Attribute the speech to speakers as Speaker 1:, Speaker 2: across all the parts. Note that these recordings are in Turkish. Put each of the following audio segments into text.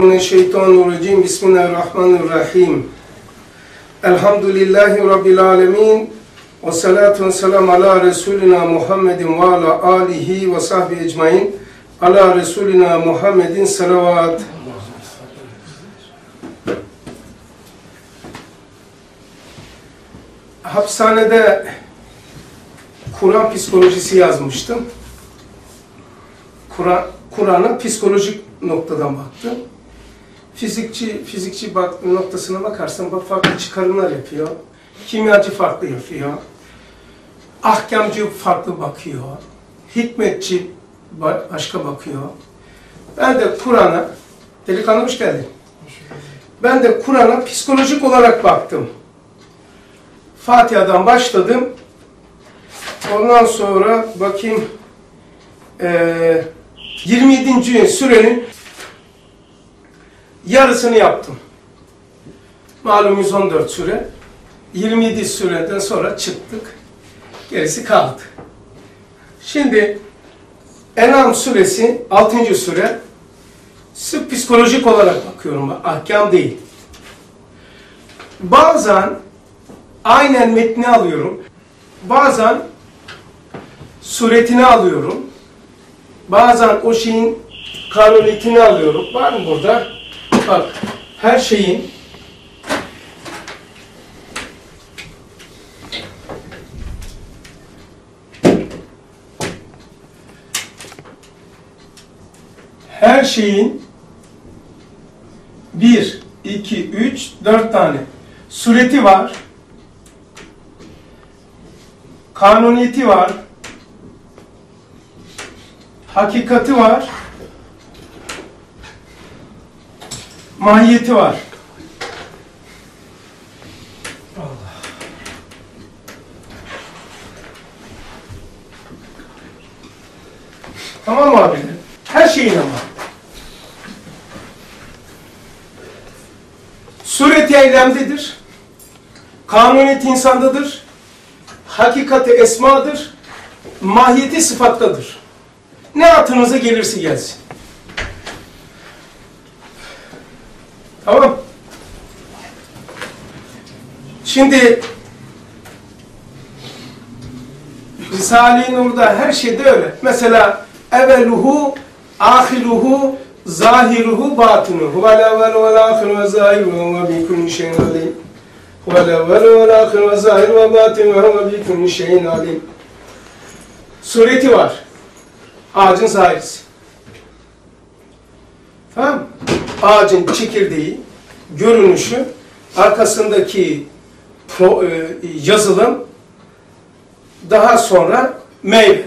Speaker 1: Mineşşeytanirracim. Bismillahirrahmanirrahim. Elhamdülillahi Rabbil alemin. Ve salatu ve selamu ala Resulina Muhammedin ve ala alihi ve sahbihi ecmain. Ala Resulina Muhammedin salavat. Hapishanede Kur'an psikolojisi yazmıştım. Kur'an'a psikolojik noktadan baktım. Fizikçi noktasına bakarsan farklı çıkarımlar yapıyor. Kimyacı farklı yapıyor. Ahkamcı farklı bakıyor. Hikmetçi başka bakıyor. Ben de Kur'an'a, delikanlı hoş geldin. Ben de Kur'an'a psikolojik olarak baktım. Fatiha'dan başladım. Ondan sonra bakayım 27. sürenin yarısını yaptım. Malum 114 süre. 27 süreden sonra çıktık. Gerisi kaldı. Şimdi En'am suresi 6. süre. Sırf psikolojik olarak bakıyorum. Ahkam değil. Bazen aynen metni alıyorum. Bazen suretini alıyorum. Bazen o şeyin kanuniyetini alıyorum. Var mı burada? Bak, her şeyin bir, iki, üç, 4 tane sureti var. Kanuniyeti var. Hakikati var. Mahiyeti var. Tamam mı abi? Her şeyin ama. Sureti eylemdedir. Kanuniyeti insandadır. Hakikati esmadır. Mahiyeti sıfattadır. Ne aklınıza gelirse gelsin. Tamam. Şimdi Risale-i Nur'da her şeyde öyle. Mesela eveluhu, ahiruhu, zahiruhu, batinuhu. Huvel evvelu vel ahiru ve zahiru ve bi kulli şeyin alim. Huvel evvelu vel ahiru ve zahiru ve batinuhu ve bi kulli şeyin alim. Sureti var. Ağacın zahirisi. Tamam. Ağacın çekirdeği, görünüşü, arkasındaki yazılım, daha sonra meyve.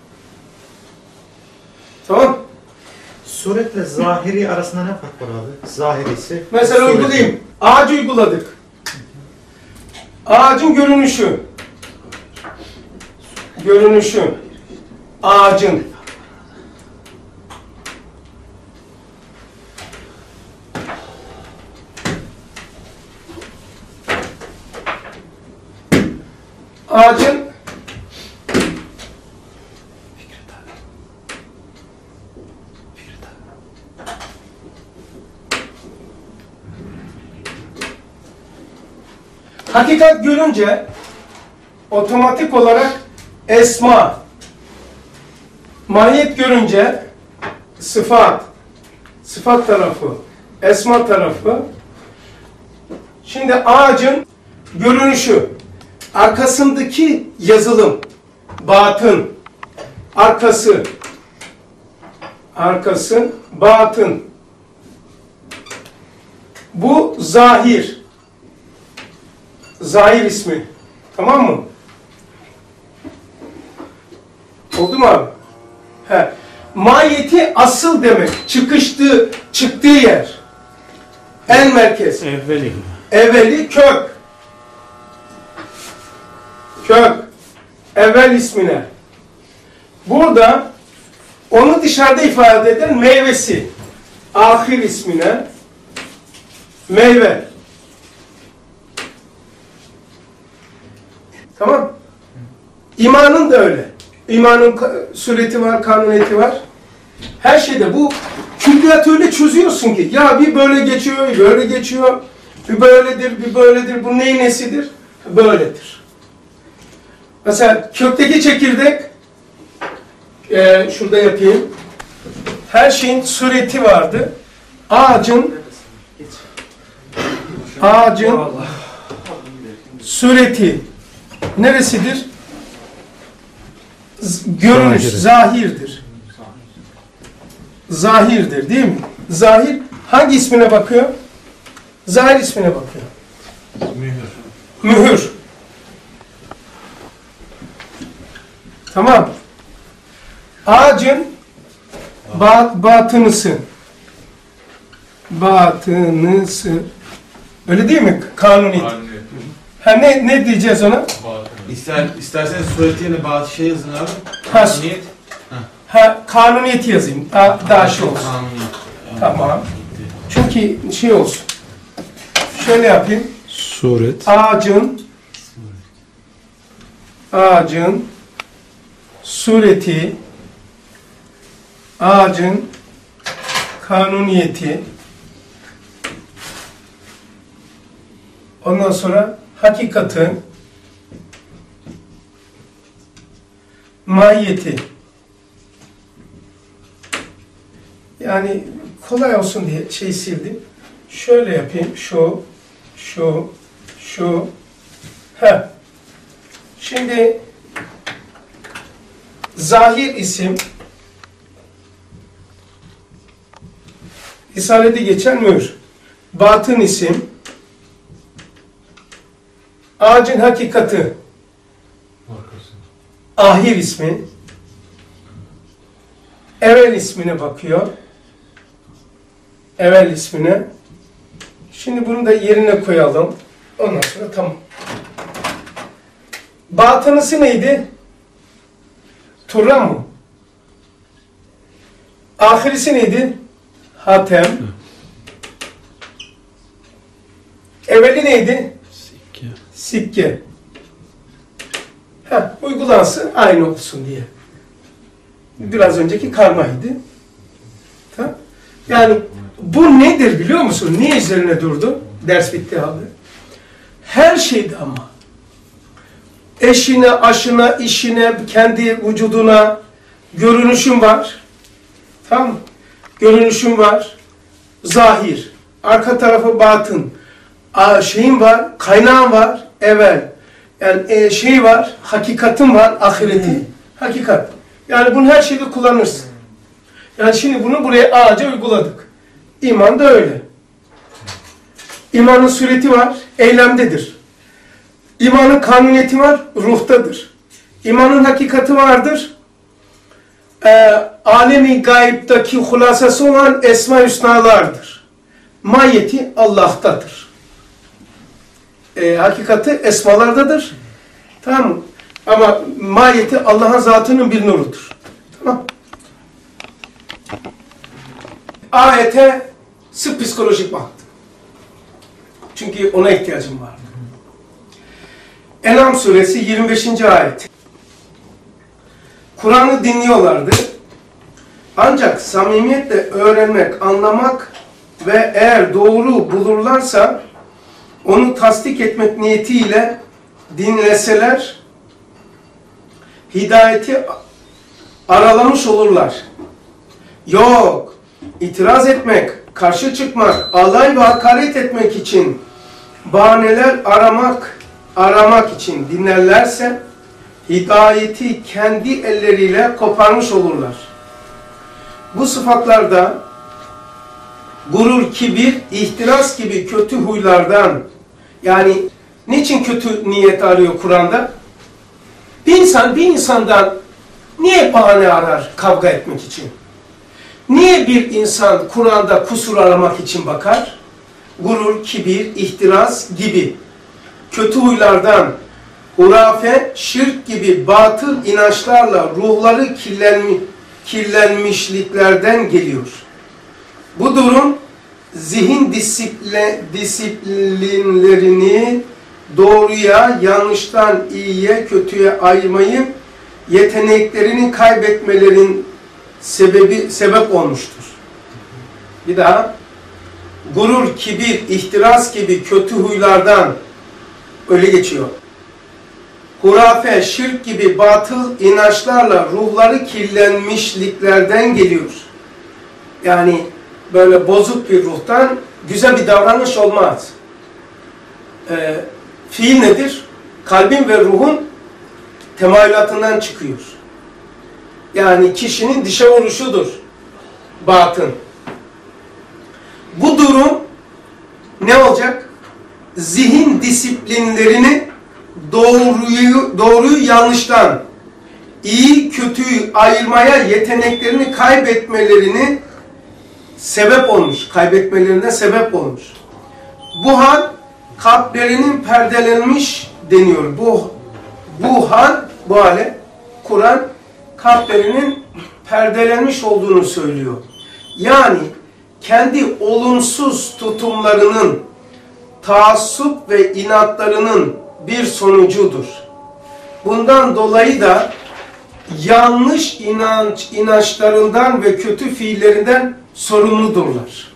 Speaker 1: Tamam.
Speaker 2: Suretle zahiri arasında ne fark var abi? Zahirisi.
Speaker 1: Mesela sureti. Uygulayayım. Ağacı uyguladık. Ağacın görünüşü. Ağacın. Ağacın hakikat görünce otomatik olarak esma, mahiyet görünce sıfat tarafı, esma tarafı. Şimdi ağacın görünüşü, arkasındaki yazılım, batın, arkası, batın. Bu zahir. Zahir ismi. Tamam mı? Oldu mu abi? He. Mahiyeti asıl demek. Çıktığı yer. En merkez. Evveli kök. Evvel ismine. Burada onu dışarıda ifade eden meyvesi. Ahir ismine. Meyve. Tamam. İmanın da öyle. İmanın sureti var, kanuniyeti var. Her şeyde bu Külliyatı öyle çözüyorsun ki ya bir böyle geçiyor, bir böyle geçiyor, bir böyledir, bir böyledir. Bu neyin nesidir? Böyledir. Mesela kökteki çekirdek, şurada yapayım. Her şeyin sureti vardı. Ağacın sureti neresidir? Görünüş, zahirdir. Zahirdir değil mi? Zahir hangi ismine bakıyor? Zahir ismine bakıyor. Mühür. Tamam. Ağacın batınısı. Batınısı. Öyle değil mi? Kanuniyet. Ha ne diyeceğiz ona?
Speaker 3: İsterseniz sureti yerine bazı şey yazın abi.
Speaker 1: Kanuniyet. Kanuniyeti yazayım. Daha şey olsun. Tamam. Çünkü şey olsun. Şöyle yapayım.
Speaker 4: Suret.
Speaker 1: Ağacın sureti, ağacın kanuniyeti, ondan sonra hakikatin mahiyeti. Yani kolay olsun diye şey sildim. Şöyle yapayım. Şu. Şimdi zahir isim Risale'de geçen mühür. Batın isim ağacın hakikati ahir ismi evvel ismine bakıyor. Evvel ismine. Şimdi bunu da yerine koyalım. Ondan sonra tamam. Batınısı neydi? Turra mı? Ahirisi neydi? Hatem. Evveli neydi? Sikke. Uygulansın aynı olsun diye. Biraz önceki karmaydı. Tamam. Yani bu nedir biliyor musun? Niye üzerine durdu? Ders bitti abi. Her şeyde ama. Eşine, aşına, işine, kendi vücuduna görünüşün var. Tamam mı? Görünüşün var. Zahir. Arka tarafı batın. Şeyin var, kaynağın var. Evvel. Yani şey var, hakikatin var, ahireti. Hakikat. Yani bunu her şeyde kullanırsın. Yani şimdi bunu buraya ağaca uyguladık. İman da öyle. İmanın sureti var, eylemdedir. İmanın kanuniyeti var, ruhtadır. İmanın hakikati vardır. Alemi gayiptaki hulasası olan Esma-i Hüsnalardır. Mahiyeti Allah'tadır. Hakikati esmalardadır. Tamam mı? Ama mahiyeti Allah'ın zatının bir nurudur. Tamam. Ayete sırf psikolojik baktım. Çünkü ona ihtiyacım vardı. En'am suresi 25. ayet. Kur'an'ı dinliyorlardı. Ancak samimiyetle öğrenmek, anlamak ve eğer doğru bulurlarsa onu tasdik etmek niyetiyle dinleseler hidayeti aralamış olurlar. Yok, itiraz etmek, karşı çıkmak, alay ve hakaret etmek için bahaneler aramak için dinlerlerse hidayeti kendi elleriyle koparmış olurlar. Bu sıfatlarda gurur, kibir, ihtiras gibi kötü huylardan, yani niçin kötü niyet arıyor Kur'an'da? Bir insandan niye bahane arar kavga etmek için? Niye bir insan Kur'an'da kusur aramak için bakar? Gurur, kibir, ihtiras gibi kötü huylardan, hurafe, şirk gibi batıl inançlarla ruhları kirlenmişliklerden geliyor. Bu durum zihin disiplinlerini doğruya, yanlıştan iyiye, kötüye ayırmayı yeteneklerini kaybetmelerin sebep olmuştur. Bir daha. Gurur, kibir, ihtiras gibi kötü huylardan öyle geçiyor. Hurafe, şirk gibi batıl inançlarla ruhları kirlenmişliklerden geliyor. Yani böyle bozuk bir ruhtan güzel bir davranış olmaz. Fiil nedir? Kalbin ve ruhun temayülatından çıkıyor. Yani kişinin dışa vuruşudur. Batın. Bu durum ne olacak? Zihin disiplinlerini doğruyu yanlıştan, iyi kötüyü ayırmaya yeteneklerini kaybetmelerini sebep olmuş. Kaybetmelerine sebep olmuş. Bu hal kalplerinin perdelenmiş deniyor. Bu hale Kur'an kalplerinin perdelenmiş olduğunu söylüyor. Yani kendi olumsuz tutumlarının, taassup ve inatlarının bir sonucudur. Bundan dolayı da yanlış inançlarından ve kötü fiillerinden sorumludurlar.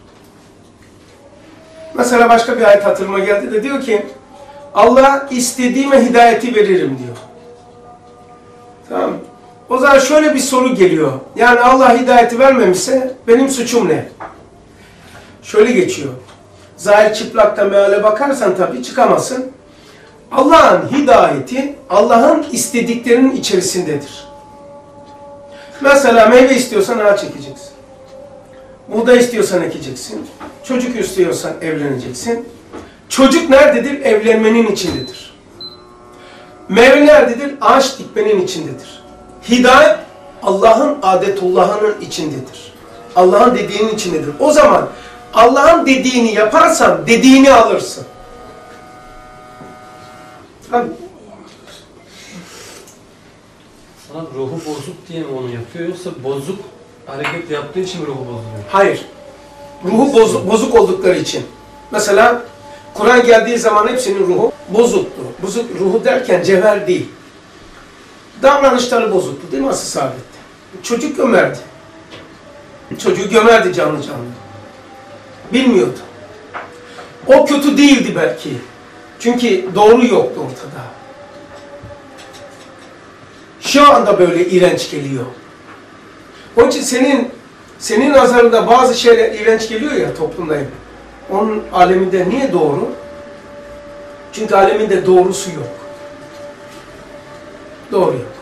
Speaker 1: Mesela başka bir ayet hatırıma geldi de diyor ki Allah istediğime hidayeti veririm diyor. Tamam. O zaman şöyle bir soru geliyor. Yani Allah hidayeti vermemişse benim suçum ne? Şöyle geçiyor. Zahir çıplakta meale bakarsan tabii çıkamazsın. Allah'ın hidayeti Allah'ın istediklerinin içerisindedir. Mesela meyve istiyorsan ağaç ekeceksin. Buğday istiyorsan ekeceksin. Çocuk istiyorsan evleneceksin. Çocuk nerededir? Evlenmenin içindedir. Meyve nerededir? Ağaç dikmenin içindedir. Hidayet Allah'ın adetullahının içindedir. Allah'ın dediğinin içindedir. O zaman Allah'ın dediğini yaparsan dediğini alırsın. Tabii.
Speaker 4: Sana ruhu bozuk diye mi onu yapıyor yoksa bozuk hareket yaptığı için mi ruhu bozuluyor?
Speaker 1: Hayır. Ruhu bozuk oldukları için. Mesela Kur'an geldiği zaman hepsinin ruhu bozuktu. Bozuk ruhu derken cevher değil. Davranışları bozuktu değil mi asıl saadette? Çocuk gömerdi. Çocuğu gömerdi canlı canlı. Bilmiyordu. O kötü değildi belki. Çünkü doğru yoktu ortada. Şu anda böyle iğrenç geliyor. Onun için senin nazarında bazı şeyler iğrenç geliyor ya toplumda. Onun aleminde niye doğru? Çünkü aleminde doğrusu yok. Doğru yok.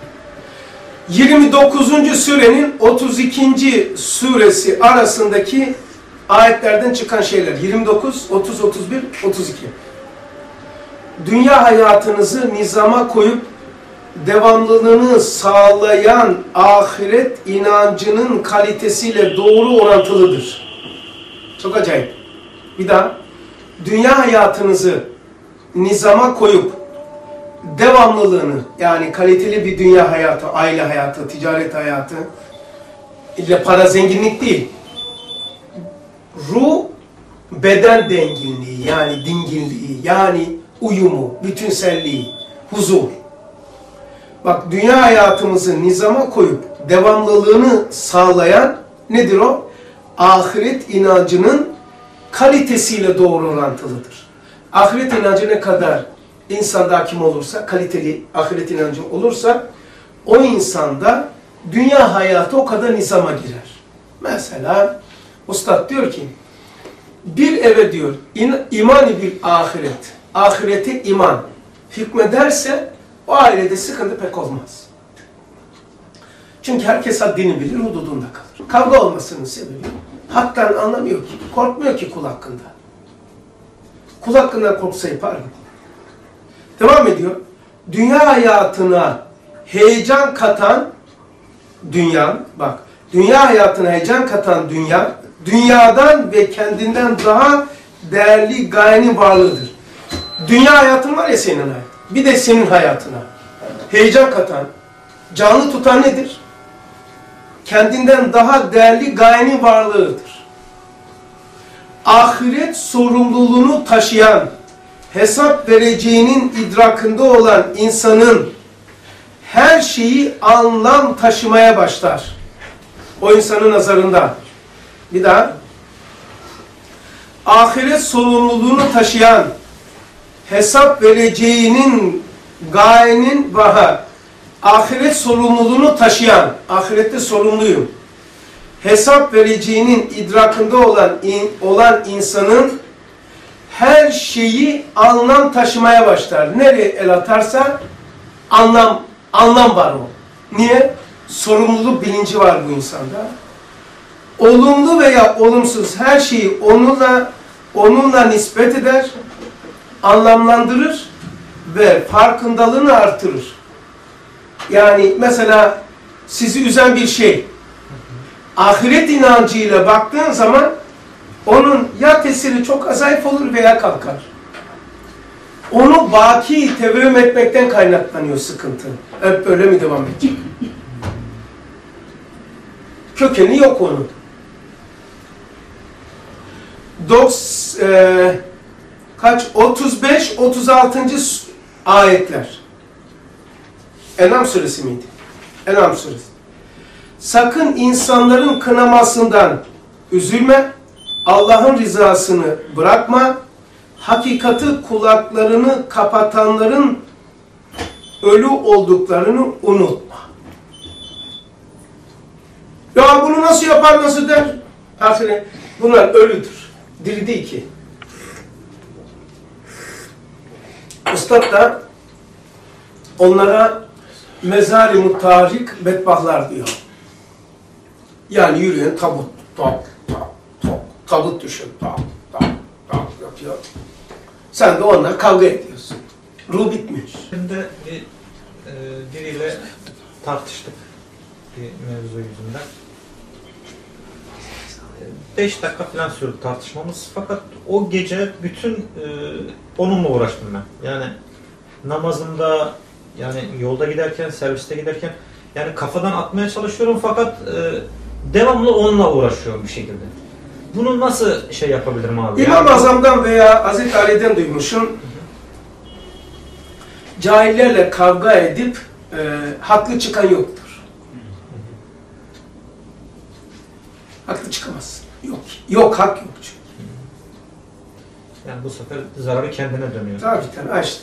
Speaker 1: 29. surenin 32. suresi arasındaki ayetlerden çıkan şeyler. 29, 30, 31, 32. Dünya hayatınızı nizama koyup devamlılığını sağlayan ahiret inancının kalitesiyle doğru orantılıdır. Çok acayip. Bir daha. Dünya hayatınızı nizama koyup devamlılığını, yani kaliteli bir dünya hayatı, aile hayatı, ticaret hayatı, illa para zenginlik değil. Ruh, beden denginliği, yani dinginliği, yani uyumu, bütünselliği, huzur. Bak, dünya hayatımızı nizama koyup devamlılığını sağlayan nedir o? Ahiret inancının kalitesiyle doğru orantılıdır. Ahiret inancı ne kadar insanda hakim olursa, kaliteli ahiret inancı olursa, o insanda dünya hayatı o kadar nizama girer. Mesela Ustad diyor ki, bir eve diyor, imani bir ahiret, ahirete iman hükmederse o ailede sıkıntı pek olmaz. Çünkü herkes haddini bilir, hududunda kalır. Kavga olmasının sebebi, haktan anlamıyor ki, korkmuyor ki kul hakkında. Kul hakkından korksa yapar mı? Devam ediyor. Dünya hayatına heyecan katan dünya, bak, dünya hayatına heyecan katan dünya, dünyadan ve kendinden daha değerli gayenin varlığıdır. Dünya hayatın var ya senin hayatın. Bir de senin hayatına heyecan katan, canlı tutan nedir? Kendinden daha değerli gayenin varlığıdır. Ahiret sorumluluğunu taşıyan, hesap vereceğinin idrakında olan insanın her şeyi anlam taşımaya başlar. O insanın nazarında. Bir daha. ahiret sorumluluğunu taşıyan, hesap vereceğinin, gayenin ahiret sorumluluğunu taşıyan, ahirette sorumluyum, hesap vereceğinin idrakında olan insanın her şeyi anlam taşımaya başlar. Nereye el atarsa anlam var o. Niye? Sorumluluk bilinci var bu insanda. Olumlu veya olumsuz her şeyi onunla nispet eder, anlamlandırır ve farkındalığını artırır. Yani mesela sizi üzen bir şey, ahiret inancıyla baktığın zaman onun ya tesiri çok zayıf olur veya kalkar. Onu baki tevehüm etmekten kaynaklanıyor sıkıntı. Hep böyle mi devam edecek? Kökeni yok onun. 35-36. ayetler. En'am suresi miydi? En'am suresi. Sakın insanların kınamasından üzülme, Allah'ın rızasını bırakma, hakikati kulaklarını kapatanların ölü olduklarını unutma. Ya bunu nasıl yapar, nasıl der? Ahiret, bunlar ölüdür. Diri değil ki. Üstad da onlara mezar-ı mutahrik bedbahtlar diyor. Yani yürüyen tabut, tabut düşün, yapıyor. Sen de onunla kavga ediyorsun. Ruh bitmiş.
Speaker 2: Şimdi biriyle tartıştık bir mevzu yüzünden. 5 dakika falan sürdü tartışmamız. Fakat o gece bütün onunla uğraştım ben. Yani namazımda, yani yolda giderken, serviste giderken yani kafadan atmaya çalışıyorum fakat devamlı onunla uğraşıyorum bir şekilde. Bunu nasıl şey yapabilirim abi?
Speaker 1: İmam-ı Azam'dan veya Hazreti Ali'den duymuşum. Cahillerle kavga edip haklı çıkan yoktur. Haklı çıkamaz. Yok, hak yok çünkü.
Speaker 2: Yani bu sefer zararı kendine dönüyor.
Speaker 1: Tabii işte.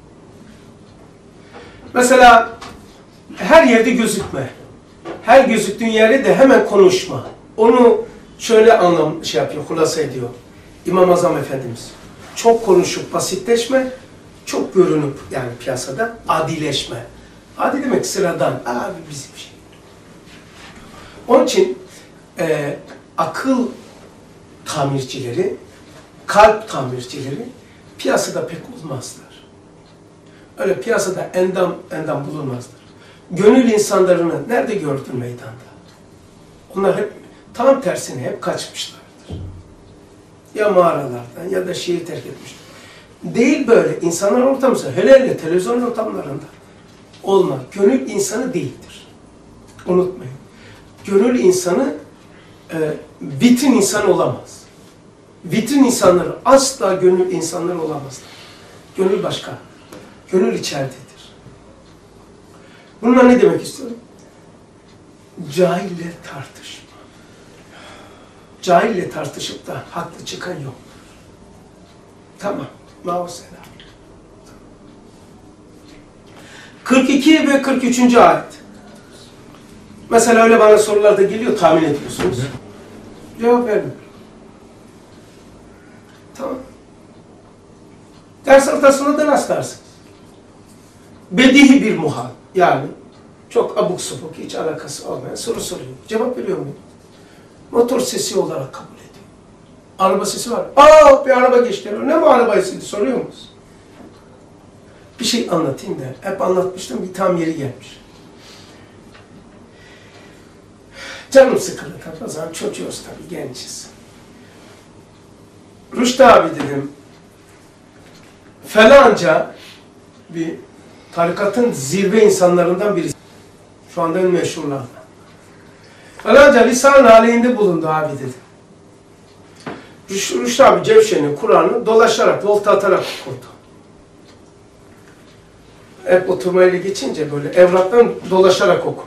Speaker 1: Mesela her yerde gözükme. Her gözüktüğün yerde de hemen konuşma. Onu şöyle yapıyor, hulasa ediyor. İmam-ı Azam Efendimiz. Çok konuşup basitleşme, çok görünüp yani piyasada adileşme. Adi demek sıradan, abi bizim şey. Onun için akıl tamircileri, kalp tamircileri piyasada pek olmazlar. Öyle piyasada endam bulunmazlar. Gönül insanlarını nerede gördün meydanda? Onlar hep tam tersine hep kaçmışlardır. Ya mağaralardan ya da şehir terk etmişler. Değil böyle. İnsanlar ortamında, hele televizyon ortamlarında olmaz. Gönül insanı değildir. Unutmayın. Gönül insanı vitrin insanı olamaz. Vitrin insanları asla gönül insanları olamazlar. Gönül başka. Gönül içeridedir. Bununla ne demek istiyorum? Cahille tartışma. Cahille tartışıp da haklı çıkan yok. Tamam. Mağusela. 42 ve 43. ayet. Mesela öyle bana sorularda geliyor, tahmin ediyorsunuz. Cevap vermiyor. Tamam. Ders ortasında da rastlarsınız. Bedihi bir muhal. Yani çok abuk subuk, hiç alakası olmayan soru soruyor. Cevap veriyor muyum? Motor sesi olarak kabul ediyor. Araba sesi var. Bir araba geçti. Ne bu arabayı soruyor musun? Bir şey anlatayım da. Hep anlatmıştım, bir tam yeri gelmiş. Canım sıkıldı tabii. O zaman çocuğuz tabii, gençiz. Rüştü abi dedim. Falanca bir tarikatın zirve insanlarından birisi. Şu anda en meşhurlardan. Falanca lisan aleyhinde bulundu abi dedi. Rüştü abi Cevşen'in Kur'an'ı dolaşarak, volta atarak okurdu. Hep oturmayla geçince böyle evraktan dolaşarak okurdu.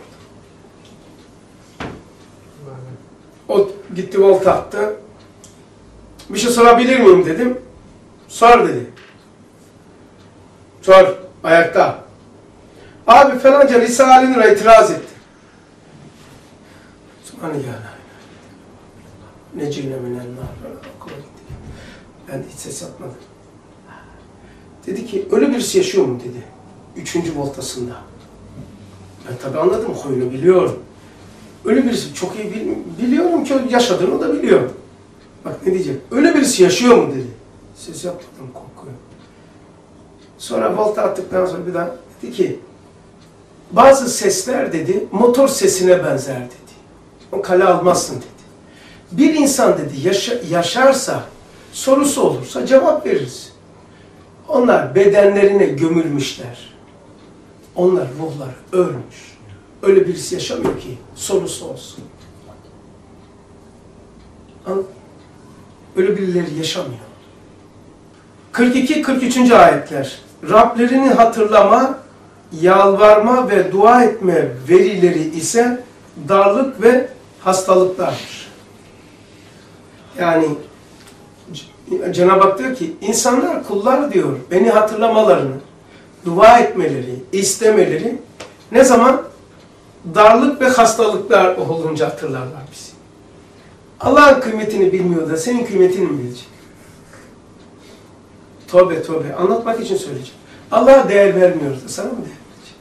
Speaker 1: O gitti volta attı. Bir şey sorabilir miyim dedim. Sor dedi. Sor. Ayakta. Abi falanca Risale-i Nur'a itiraz etti. Subhanallah. Necine minel nar. Ben de hiç ses yapmadım. Dedi ki ölü birisi yaşıyor mu dedi. 3. voltasında. Ben tabi anladım, huyunu biliyorum. Ölü birisi çok iyi biliyorum ki yaşadığını da biliyorum. Bak ne diyecek? Ölü birisi yaşıyor mu dedi. Ses yapmadım, korkuyorum. Sonra volta attıktan sonra bir daha dedi ki bazı sesler dedi motor sesine benzer dedi. O kale almazsın dedi. Bir insan dedi yaşarsa, sorusu olursa cevap veririz. Onlar bedenlerine gömülmüşler. Onlar ruhları ölmüş. Öyle birisi yaşamıyor ki sorusu olsun. Öyle birileri yaşamıyor. 42-43. ayetler. Rablerini hatırlama, yalvarma ve dua etme verileri ise darlık ve hastalıklardır. Yani Cenab-ı Hak diyor ki insanlar, kullar diyor beni hatırlamalarını, dua etmeleri, istemeleri ne zaman? Darlık ve hastalıklar olunca hatırlarlar bizi. Allah'ın kıymetini bilmiyor da senin kıymetini mi bilecek? Tövbe tövbe. Anlatmak için söyleyeceğim. Allah'a değer vermiyoruz da sana mı değer verecek?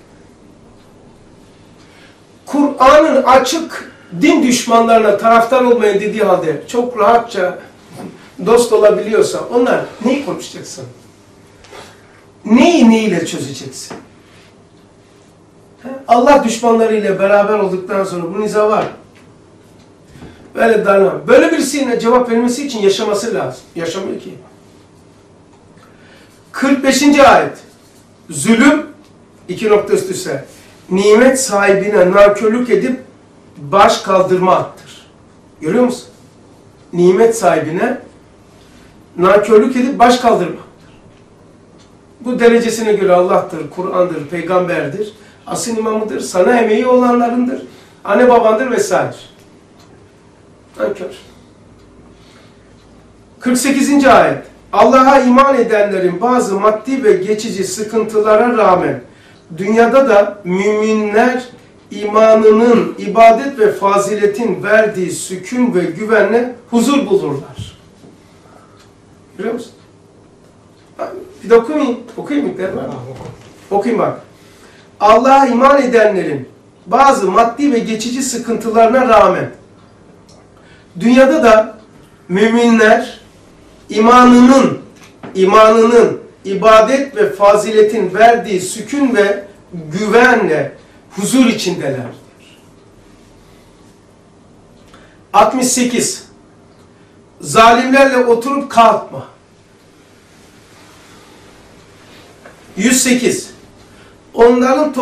Speaker 1: Kur'an'ın açık din düşmanlarına taraftar olmayın dediği halde çok rahatça dost olabiliyorsa onlar neyi konuşacaksın? Neyi neyle çözeceksin? Allah düşmanlarıyla beraber olduktan sonra bu niza var. Böyle darlan. Böyle birisine cevap vermesi için yaşaması lazım. Yaşamıyor ki. 45. ayet. Zulüm, 2 nokta üst üste. Nimet sahibine nankörlük edip baş kaldırma attır. Görüyor musun? Nimet sahibine nankörlük edip baş kaldırma attır. Bu derecesine göre Allah'tır, Kur'an'dır, peygamberdir, asıl imamıdır, sana emeği olanlarındır, anne babandır vesaire. Nankör. 48. ayet. Allah'a iman edenlerin bazı maddi ve geçici sıkıntılara rağmen dünyada da müminler imanının, ibadet ve faziletin verdiği sükun ve güvenle huzur bulurlar. Biliyor musun? Bir de okuyayım. Okuyayım mı? Okuyayım bak. Allah'a iman edenlerin bazı maddi ve geçici sıkıntılarına rağmen dünyada da müminler imanının, ibadet ve faziletin verdiği sükun ve güvenle huzur içindelerdir. 68. Zalimlerle oturup kalkma. 108. Onların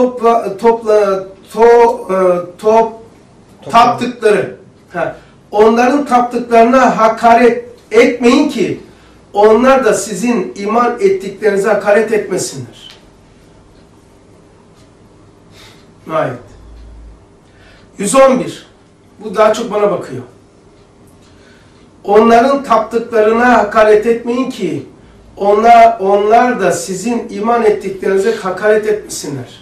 Speaker 1: taptıkları, onların taptıklarına hakaret etmeyin ki onlar da sizin iman ettiklerinize hakaret etmesinler. Ayet. 111. Bu daha çok bana bakıyor. Onların taptıklarına hakaret etmeyin ki onlar da sizin iman ettiklerinize hakaret etmesinler.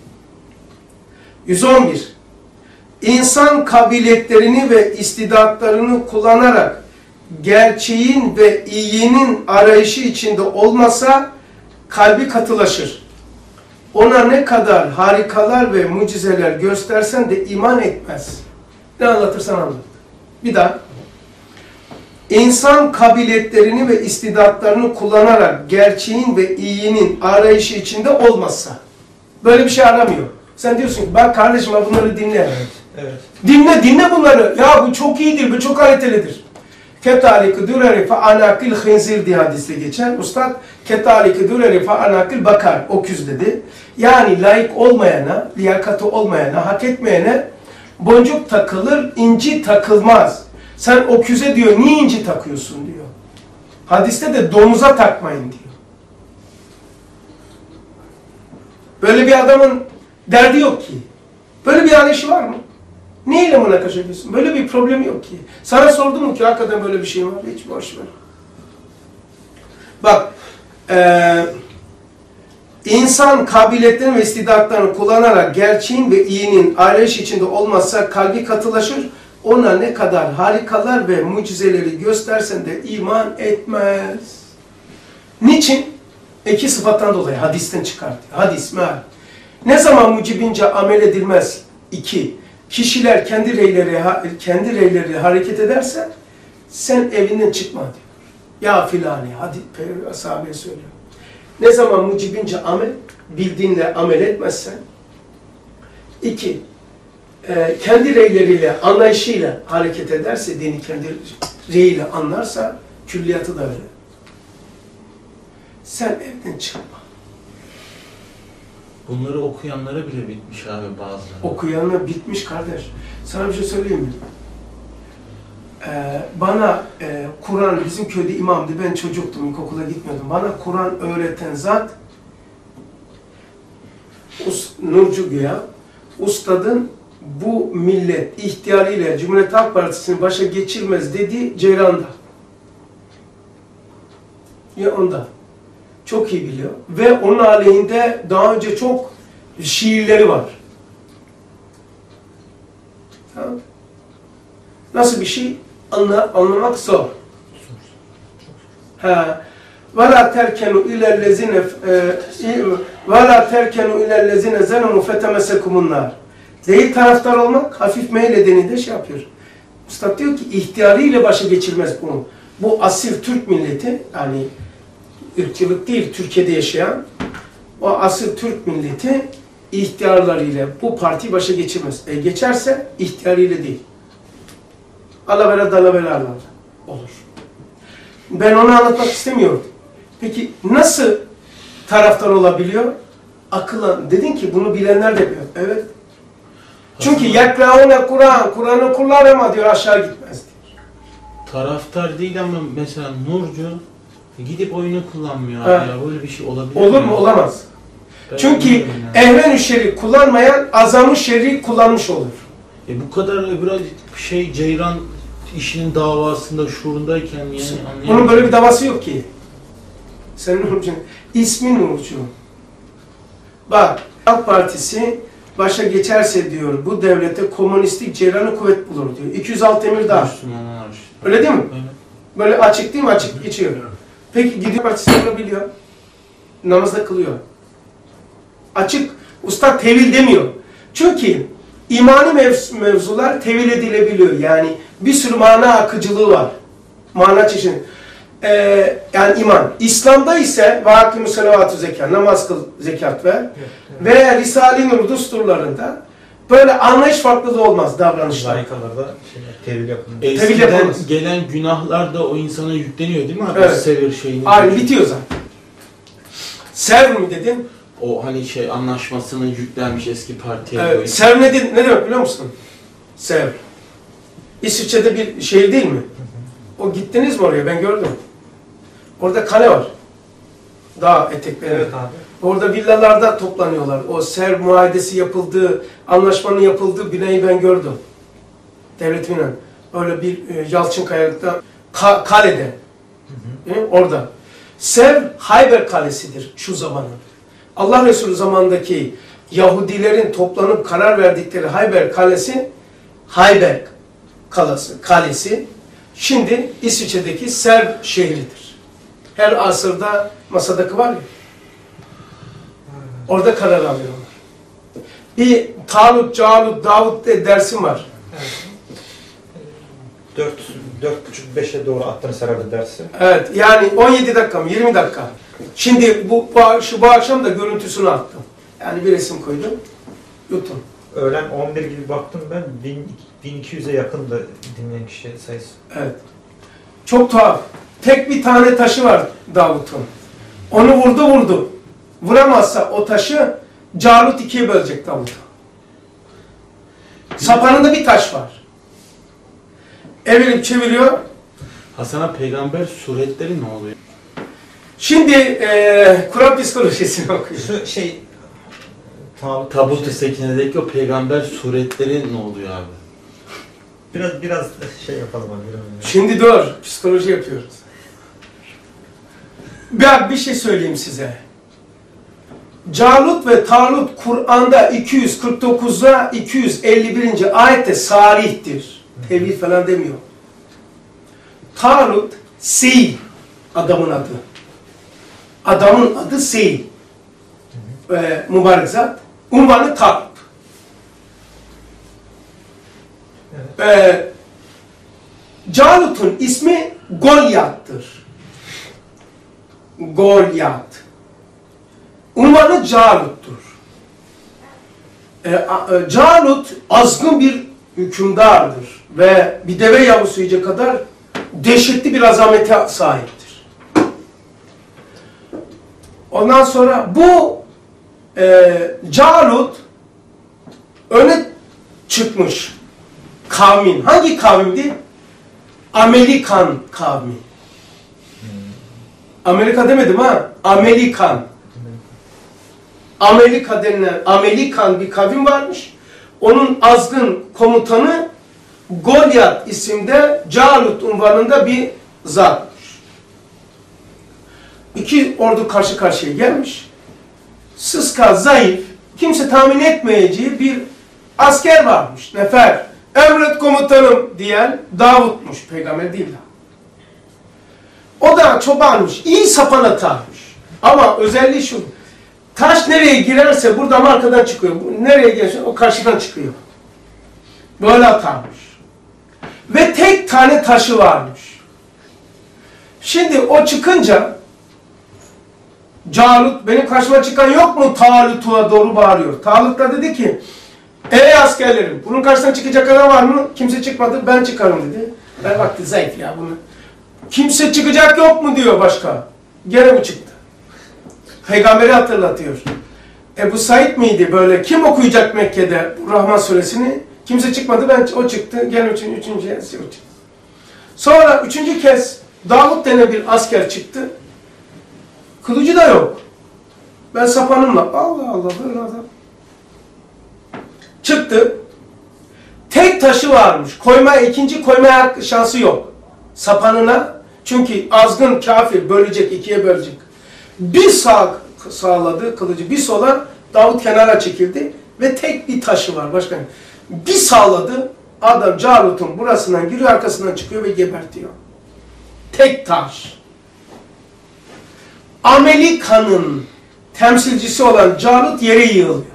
Speaker 1: 111. İnsan kabiliyetlerini ve istidatlarını kullanarak gerçeğin ve iyinin arayışı içinde olmasa kalbi katılaşır. Ona ne kadar harikalar ve mucizeler göstersen de iman etmez. Ne anlatırsan anlat. Bir daha. İnsan kabiliyetlerini ve istidatlarını kullanarak gerçeğin ve iyinin arayışı içinde olmazsa. Böyle bir şey aramıyor. Sen diyorsun ki bak kardeşim bunları dinle.
Speaker 2: Evet, evet.
Speaker 1: Dinle bunları. Ya bu çok iyidir, bu çok kalitelidir. Ketalik dureri fa anakil hınzir diye hadiste geçen. Ustad ketalik dureri fa anakil bakar. Öküz dedi. Yani layık olmayana, liyakatı olmayana, hak etmeyene boncuk takılır, inci takılmaz. Sen öküze diyor, niye inci takıyorsun diyor. Hadiste de domuza takmayın diyor. Böyle bir adamın derdi yok ki. Böyle bir anlayışı var mı? Neyle münakaşa ediyorsun? Böyle bir problem yok ki. Sana sordum mu ki hakikaten böyle bir şey var? Hiç boş ver. Bak, insan kabiliyetlerini ve istidatlarını kullanarak gerçeğin ve iyinin arayış içinde olmazsa kalbi katılaşır. Ona ne kadar harikalar ve mucizeleri göstersen de iman etmez. Niçin? İki sıfattan dolayı hadisten çıkartıyor. Hadis, meal. Ne zaman mucibince amel edilmez? 2. Kişiler kendi reyleri hareket ederse sen evinden çıkma diyor. Ya filani, hadi sahabeye söylüyor. Ne zaman mucibince amel, bildiğinle amel etmezsen. 2. Kendi reyleriyle, anlayışıyla hareket ederse, dini kendi reyiyle anlarsa, külliyatı da öyle. Sen evden çıkma.
Speaker 3: Bunları okuyanlara bile bitmiş abi bazıları.
Speaker 1: Okuyanlar bitmiş kardeş. Sana bir şey söyleyeyim mi? Bana Kur'an, bizim köyde imamdı, ben çocuktum, ilkokula gitmiyordum. Bana Kur'an öğreten zat, Nurcu güya, ustadın bu millet ihtiyarıyla Cumhuriyet Halk Partisi'ni başa geçirmez dediği Ceyran'da. Ya onda. Çok iyi biliyor. Ve onun aleyhinde daha önce çok şiirleri var. Tamam. Nasıl bir şey? Anlamak zor. وَلَا تَرْكَنُوا اِلَى الَّذِينَ زَلَمُوا فَتَمَسَكُمُ النَّارِ. Değil taraftar olmak, hafif meyledeni de şey yapıyor. Üstad diyor ki, ihtiyarıyla başa geçirmez bunu. Bu asil Türk milleti, yani ırkçılık değil, Türkiye'de yaşayan, o asil Türk milleti ihtiyarlarıyla bu partiyi başa geçirmez. Geçerse ihtiyarıyla değil. Alabela dalabelarla olur. Ben onu anlatmak istemiyorum. Peki nasıl taraftar olabiliyor? Akılla. Dedin ki bunu bilenler de biliyor. Evet. Çünkü yakraune Kur'an, Kur'an'ı kullar ama diyor aşağı gitmez diyor.
Speaker 3: Taraftar değil ama mesela Nurcu gidip oyunu kullanmıyor abi ya. Böyle bir şey olabilir mi?
Speaker 1: Olur mu? Olamaz.
Speaker 3: Ben
Speaker 1: Çünkü
Speaker 3: yani.
Speaker 1: ehren-ü şer'i kullanmayan azam-ı şer'i kullanmış olur.
Speaker 3: Bu kadar biraz Ceyran işinin davasında şuurundayken yani anlayamıyorum.
Speaker 1: Bunun böyle bir davası yok ki. Senin Nurcu. İsmin Nurcu. Bak, Halk Partisi başa geçerse diyor, bu devlete komünistik Ceyran'ı kuvvet bulur diyor. 206 emir daha.
Speaker 3: Müslümanlar işte.
Speaker 1: Öyle değil mi?
Speaker 3: Evet.
Speaker 1: Böyle açık değil mi? Açık geçiyor. Peki gidiyor partisi bunu biliyor. Namazda kılıyor. Açık. Usta tevil demiyor. Çünkü imani mevzular tevil edilebiliyor. Yani bir sürü mana akıcılığı var. Mana çeşidi. Yani iman. İslam'da ise vaakimü salavatü zekat, namaz kıl, zekat ver. Ve Risale-i Nur düsturlarında böyle anlayış farklılığı olmaz davranışlar.
Speaker 2: Layıkalarda tevil yapılmış.
Speaker 1: Tevil
Speaker 3: Eskiden
Speaker 1: yapamaz.
Speaker 3: gelen günahlar da o insana yükleniyor değil mi abi?
Speaker 1: Evet.
Speaker 3: Sevir şeyini.
Speaker 1: Aynı bitiyor zaten. Sev mi dedin?
Speaker 3: O hani anlaşmasının yüklenmiş eski partiye.
Speaker 1: Evet. Sev ne demek biliyor musun? Sev. İsviçre'de bir şehir değil mi? O gittiniz mi oraya? Ben gördüm. Orada kale var. Dağ etekleri.
Speaker 2: Evet abi.
Speaker 1: Orada villalarda toplanıyorlar. O Sevr muahedesi yapıldığı, anlaşmanın yapıldığı binayı ben gördüm. Devletimle. Öyle bir Yalçınkayalık'ta kalede. Orada. Sevr Hayber Kalesi'dir şu zamanın. Allah Resulü zamandaki Yahudilerin toplanıp karar verdikleri Hayber Kalesi, Hayber Kalesi, şimdi İsviçre'deki Sevr şehridir. Her asırda masadaki var ya, orada karar alıyorlar. Bir Talut, Calut, Davut dersim var.
Speaker 2: 4.30-5'e doğru attınız herhalde dersi.
Speaker 1: Evet, yani 17 dakika mı, 20 dakika. Şimdi bu akşam da görüntüsünü attım. Yani bir resim koydum, yuttum.
Speaker 2: Öğlen 11 gibi baktım ben, 1200'e yakın da dinleyen kişi sayısı.
Speaker 1: Evet. Çok tuhaf. Tek bir tane taşı var Davut'un. Onu vurdu. Vuramazsa o taşı Calut ikiye bölecek Davut'u. Sapanında bir taş var. Evirip çeviriyor.
Speaker 3: Hasan'a peygamber suretleri ne oluyor?
Speaker 1: Şimdi Kur'an psikolojisini okuyor.
Speaker 3: Tabut-u Sekine'deki o peygamber suretleri ne oluyor abi?
Speaker 2: Biraz şey yapalım abi.
Speaker 1: Şimdi dur, psikoloji yapıyoruz. Ben bir şey söyleyeyim size. Calut ve Talut Kur'an'da 249'da 251. ayette sarihtir. Tevhid falan demiyor. Talut, Seyil adamın adı. Adamın adı Seyil. Mübarek zat. Unvanı Talut. Calut'un ismi Golyat'tır. Golyat. Unvanı Calut'tur. Calut azgın bir hükümdardır ve bir deve yavrusu yiyecek kadar dehşetli bir azamete sahiptir. Ondan sonra bu Calut öne çıkmış kavmin. Hangi kavimdi? Amerikan kavmi. Amerika demedim ha. Amerikan. Amerika denilen Amerikan bir kavim varmış. Onun azgın komutanı Golyat isimde Calut unvanında bir zatmış. İki ordu karşı karşıya gelmiş. Sıska, zayıf, kimse tahmin etmeyeceği bir asker varmış. Nefer, emret komutanım diyen Davut'muş. Peygamber değil de. O da çobanmış. İyi sapan atarmış. Ama özelliği şu. Taş nereye girerse buradan arkadan çıkıyor. Nereye gelirse o karşıdan çıkıyor. Böyle atarmış. Ve tek tane taşı varmış. Şimdi o çıkınca Calut, benim karşıma çıkan yok mu? Talut'a doğru bağırıyor. Talut da dedi ki, ey askerlerim, bunun karşısına çıkacak adam var mı? Kimse çıkmadı, ben çıkarım dedi. Ben baktı zayıf ya bunu. Kimse çıkacak yok mu diyor başka. Gene bu çıktı. Peygamberi hatırlatıyor. Ebu Said miydi böyle? Kim okuyacak Mekke'de bu Rahman suresini? Kimse çıkmadı, o çıktı. Gene üçüncü kez o çıktı. Sonra üçüncü kez Davut denen bir asker çıktı. Kılıcı da yok. Ben sapanımla Allah Allah böyle adam. Çıktı. Tek taşı varmış. İkinci koymaya şansı yok. Sapanına. Çünkü azgın kafir bölecek, ikiye bölecek. Bir sağladı kılıcı, bir sola Davut kenara çekildi ve tek bir taşı var başkanım. Bir sağladı, adam Calut'un burasından giriyor, arkasından çıkıyor ve gebertiyor. Tek taş. Amerika'nın temsilcisi olan Calut yere yığılıyor.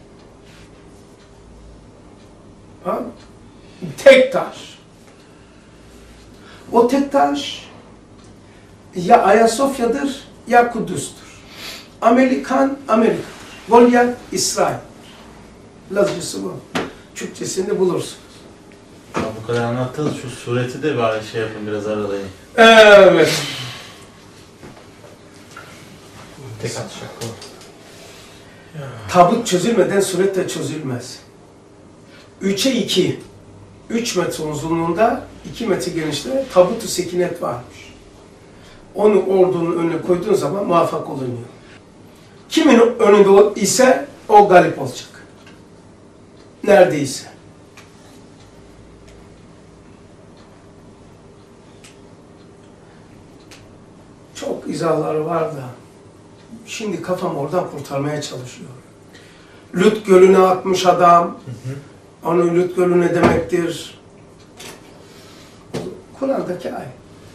Speaker 1: Ha? Tek taş. O tek taş ya Ayasofya'dır ya Kudüs'tür. Amerika'dır. Golyat, İsrail. Lazcısı bu. Türkçesini bulursunuz.
Speaker 3: Ya bu kadar anlattınız, şu sureti de bari şey yapın, biraz aralayın.
Speaker 1: Evet.
Speaker 2: Tek atış hakkı var.
Speaker 1: Tabut çözülmeden suret de çözülmez. 3'e 2. 3 metre uzunluğunda, 2 metre genişliğinde tabut-u sekinet varmış. Onu ordunun önüne koyduğun zaman muvaffak olunuyor. Kimin önünde ise o galip olacak. Neredeyse. Çok izahları var da şimdi kafam oradan kurtarmaya çalışıyor. Lut Gölü'ne atmış adam. Onu Lut Gölü ne demektir? Kur'an'daki ayet.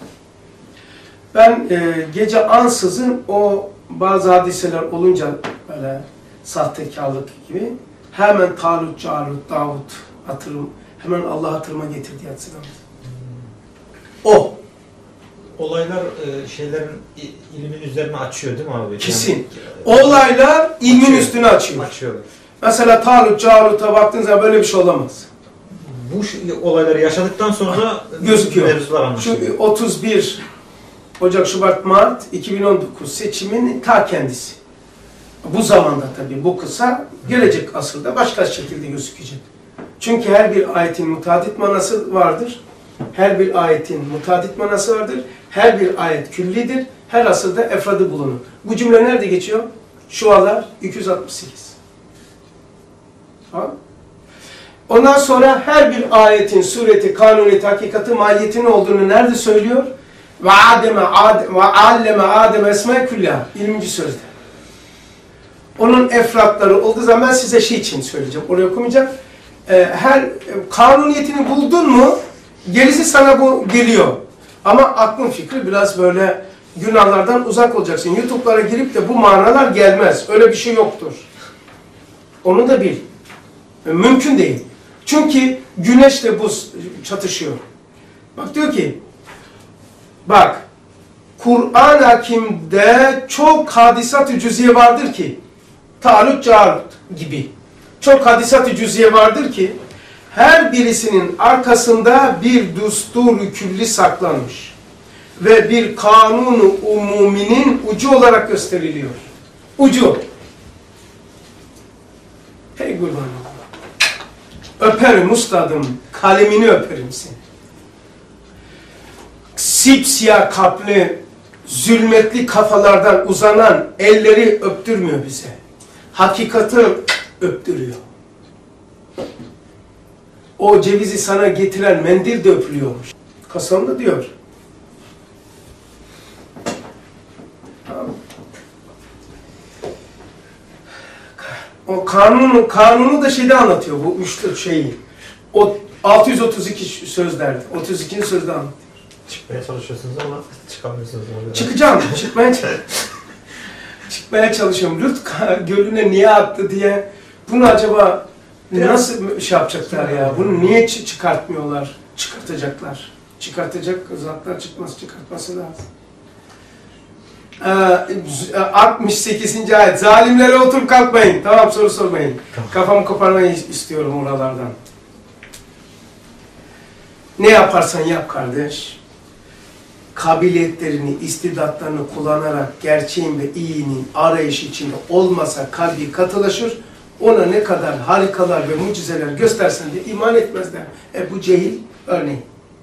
Speaker 1: Ben gece ansızın o bazı hadiseler olunca böyle sahtekarlık gibi hemen Talut, Calut, Davut hatırım, hemen Allah hatırıma getirdi yatsıdan. O.
Speaker 2: Olaylar şeylerin ilmin üzerine açıyor değil mi abi?
Speaker 1: Kesin.
Speaker 2: Yani,
Speaker 1: olaylar ilmin
Speaker 2: açıyor,
Speaker 1: üstüne açıyor.
Speaker 2: Açıyor.
Speaker 1: Mesela Talut, Calut'a baktığınız zaman böyle bir şey olamaz.
Speaker 2: Bu olayları yaşadıktan sonra
Speaker 1: gözüküyor.
Speaker 2: Mevzular anlaşılıyor.
Speaker 1: Çünkü 31 Ocak, Şubat, Mart 2019 seçiminin ta kendisi. Bu zamanda tabii bu kısa, gelecek asırda başka şekilde gözükecek. Çünkü her bir ayetin mutadit manası vardır. Her bir ayetin mutadit manası vardır. Her bir ayet küllidir. Her asırda efradı bulunur. Bu cümle nerede geçiyor? Şualar 268. Tamam. Ondan sonra her bir ayetin sureti, kanuniyeti, hakikati, mahiyetinin olduğunu nerede söylüyor? ve alleme Adem esma külliha 20. sözde. Onun efratları olduğu zaman ben size şey için söyleyeceğim. Oraya okumayacağım. Her kanuniyetini buldun mu gerisi sana bu geliyor. Ama aklın fikri biraz böyle günahlardan uzak olacaksın. YouTube'lara girip de bu manalar gelmez. Öyle bir şey yoktur. Onu da bil. Mümkün değil. Çünkü güneşle buz çatışıyor. Bak diyor ki, bak Kur'an-ı Hakim'de çok hadisat-ı cüziye vardır ki, Talut Calut gibi çok hadisat-ı cüziye vardır ki her birisinin arkasında bir düstur-u külli saklanmış ve bir kanun-u umuminin ucu olarak gösteriliyor. Ucu. Hey kurban Allah. Öperim ustadım, kalemini öperim seni. Sipsiyah kalpli, zulmetli kafalardan uzanan elleri öptürmüyor bize. Hakikati öptürüyor. O cevizi sana getiren mendil de öpülüyormuş. Kasım'da diyor. O kanunu da şeyde anlatıyor bu üçlü şeyi. O 632 sözlerde, 32. sözde anlatıyor.
Speaker 2: Çıkmaya çalışıyorsunuz ama çıkamıyorsunuz.
Speaker 1: Çıkacağım, çıkmaya çalışıyorum. Lut gölüne niye attı diye. Bunu acaba nasıl şey yapacaklar ya? Bunu niye çıkartmıyorlar? Çıkartacaklar. Çıkartacak zatlar çıkartması lazım. 68. ayet. Zalimlere oturup kalkmayın. Tamam, soru sormayın. Tamam. Kafamı koparmayı istiyorum oralardan. Ne yaparsan yap kardeş. Kabiliyetlerini, istidatlarını kullanarak gerçeğin ve iyinin arayışı içinde olmasa kalbi katılaşır. Ona ne kadar harikalar ve mucizeler göstersen de iman etmezler. Bu cehil örneği.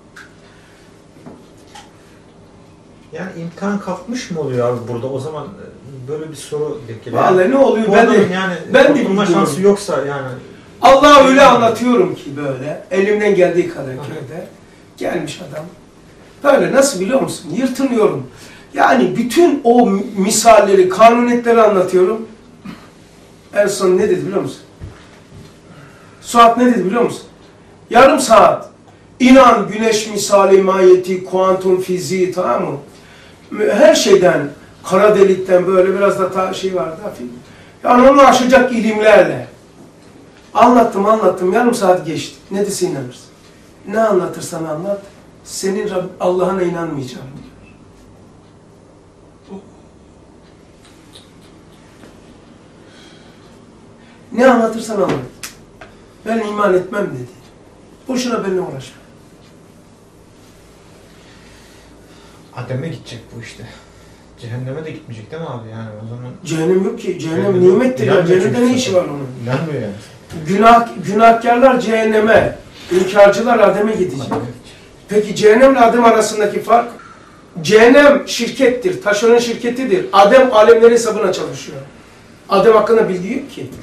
Speaker 2: Yani imtihan kalkmış mı oluyor abi burada? O zaman böyle bir soru geliyor.
Speaker 1: Vallahi ne oluyor?
Speaker 2: Ben de kurtulma şansı yoksa yani.
Speaker 1: Allah öyle anlatıyorum ki böyle. Elimden geldiği kadar köyde. Gelmiş adam. Böyle nasıl biliyor musun? Yırtınıyorum. Yani bütün o misalleri, kanuniyetleri anlatıyorum. En son ne dedi biliyor musun? Suat ne dedi biliyor musun? Yarım saat. İnan güneş misali, mahiyeti, kuantum fiziği, tamam mı? Her şeyden, kara delikten böyle biraz da şey vardı. Yani onu aşacak ilimlerle. Anlattım. Yarım saat geçti. Ne dese inanırsın. Ne anlatırsan anlat. Senin Allah'ına inanmayacağım diyor. Ne anlatırsan anlat. Ben iman etmem dedi. Boşuna benimle uğraşma.
Speaker 2: Adem'e gidecek bu işte. Cehenneme de gitmeyecek değil mi abi yani o zaman?
Speaker 1: Cehennem yok ki. Cehennem nimettir ya. Cehennemde ne işi var onun?
Speaker 2: İnanmıyor yani.
Speaker 1: Günahkarlar cehenneme, inkarcılar Adem'e gidecek. Peki cehennemle Adem arasındaki fark? Cehennem şirkettir, taşeron şirketidir. Adem alemlerin hesabına çalışıyor. Adem hakkında bilgi yok ki.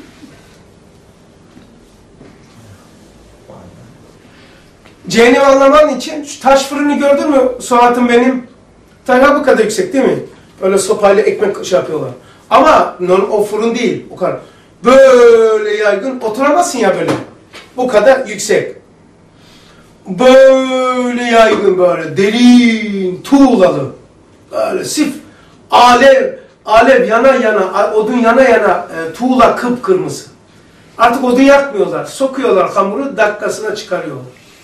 Speaker 1: Cehennemi anlaman için şu taş fırını gördün mü Suat'ım benim? Taşa bu kadar yüksek değil mi? Böyle sopayla ekmek şey yapıyorlar. Ama o fırın değil, o kadar. Böyle yaygın oturamazsın ya böyle. Bu kadar yüksek. Böyle yaygın böyle, derin, tuğlalı. Böyle sif, alev yana, odun yana, tuğla kıpkırmızı. Artık odun yakmıyorlar, sokuyorlar hamuru, dakikasına çıkarıyorlar.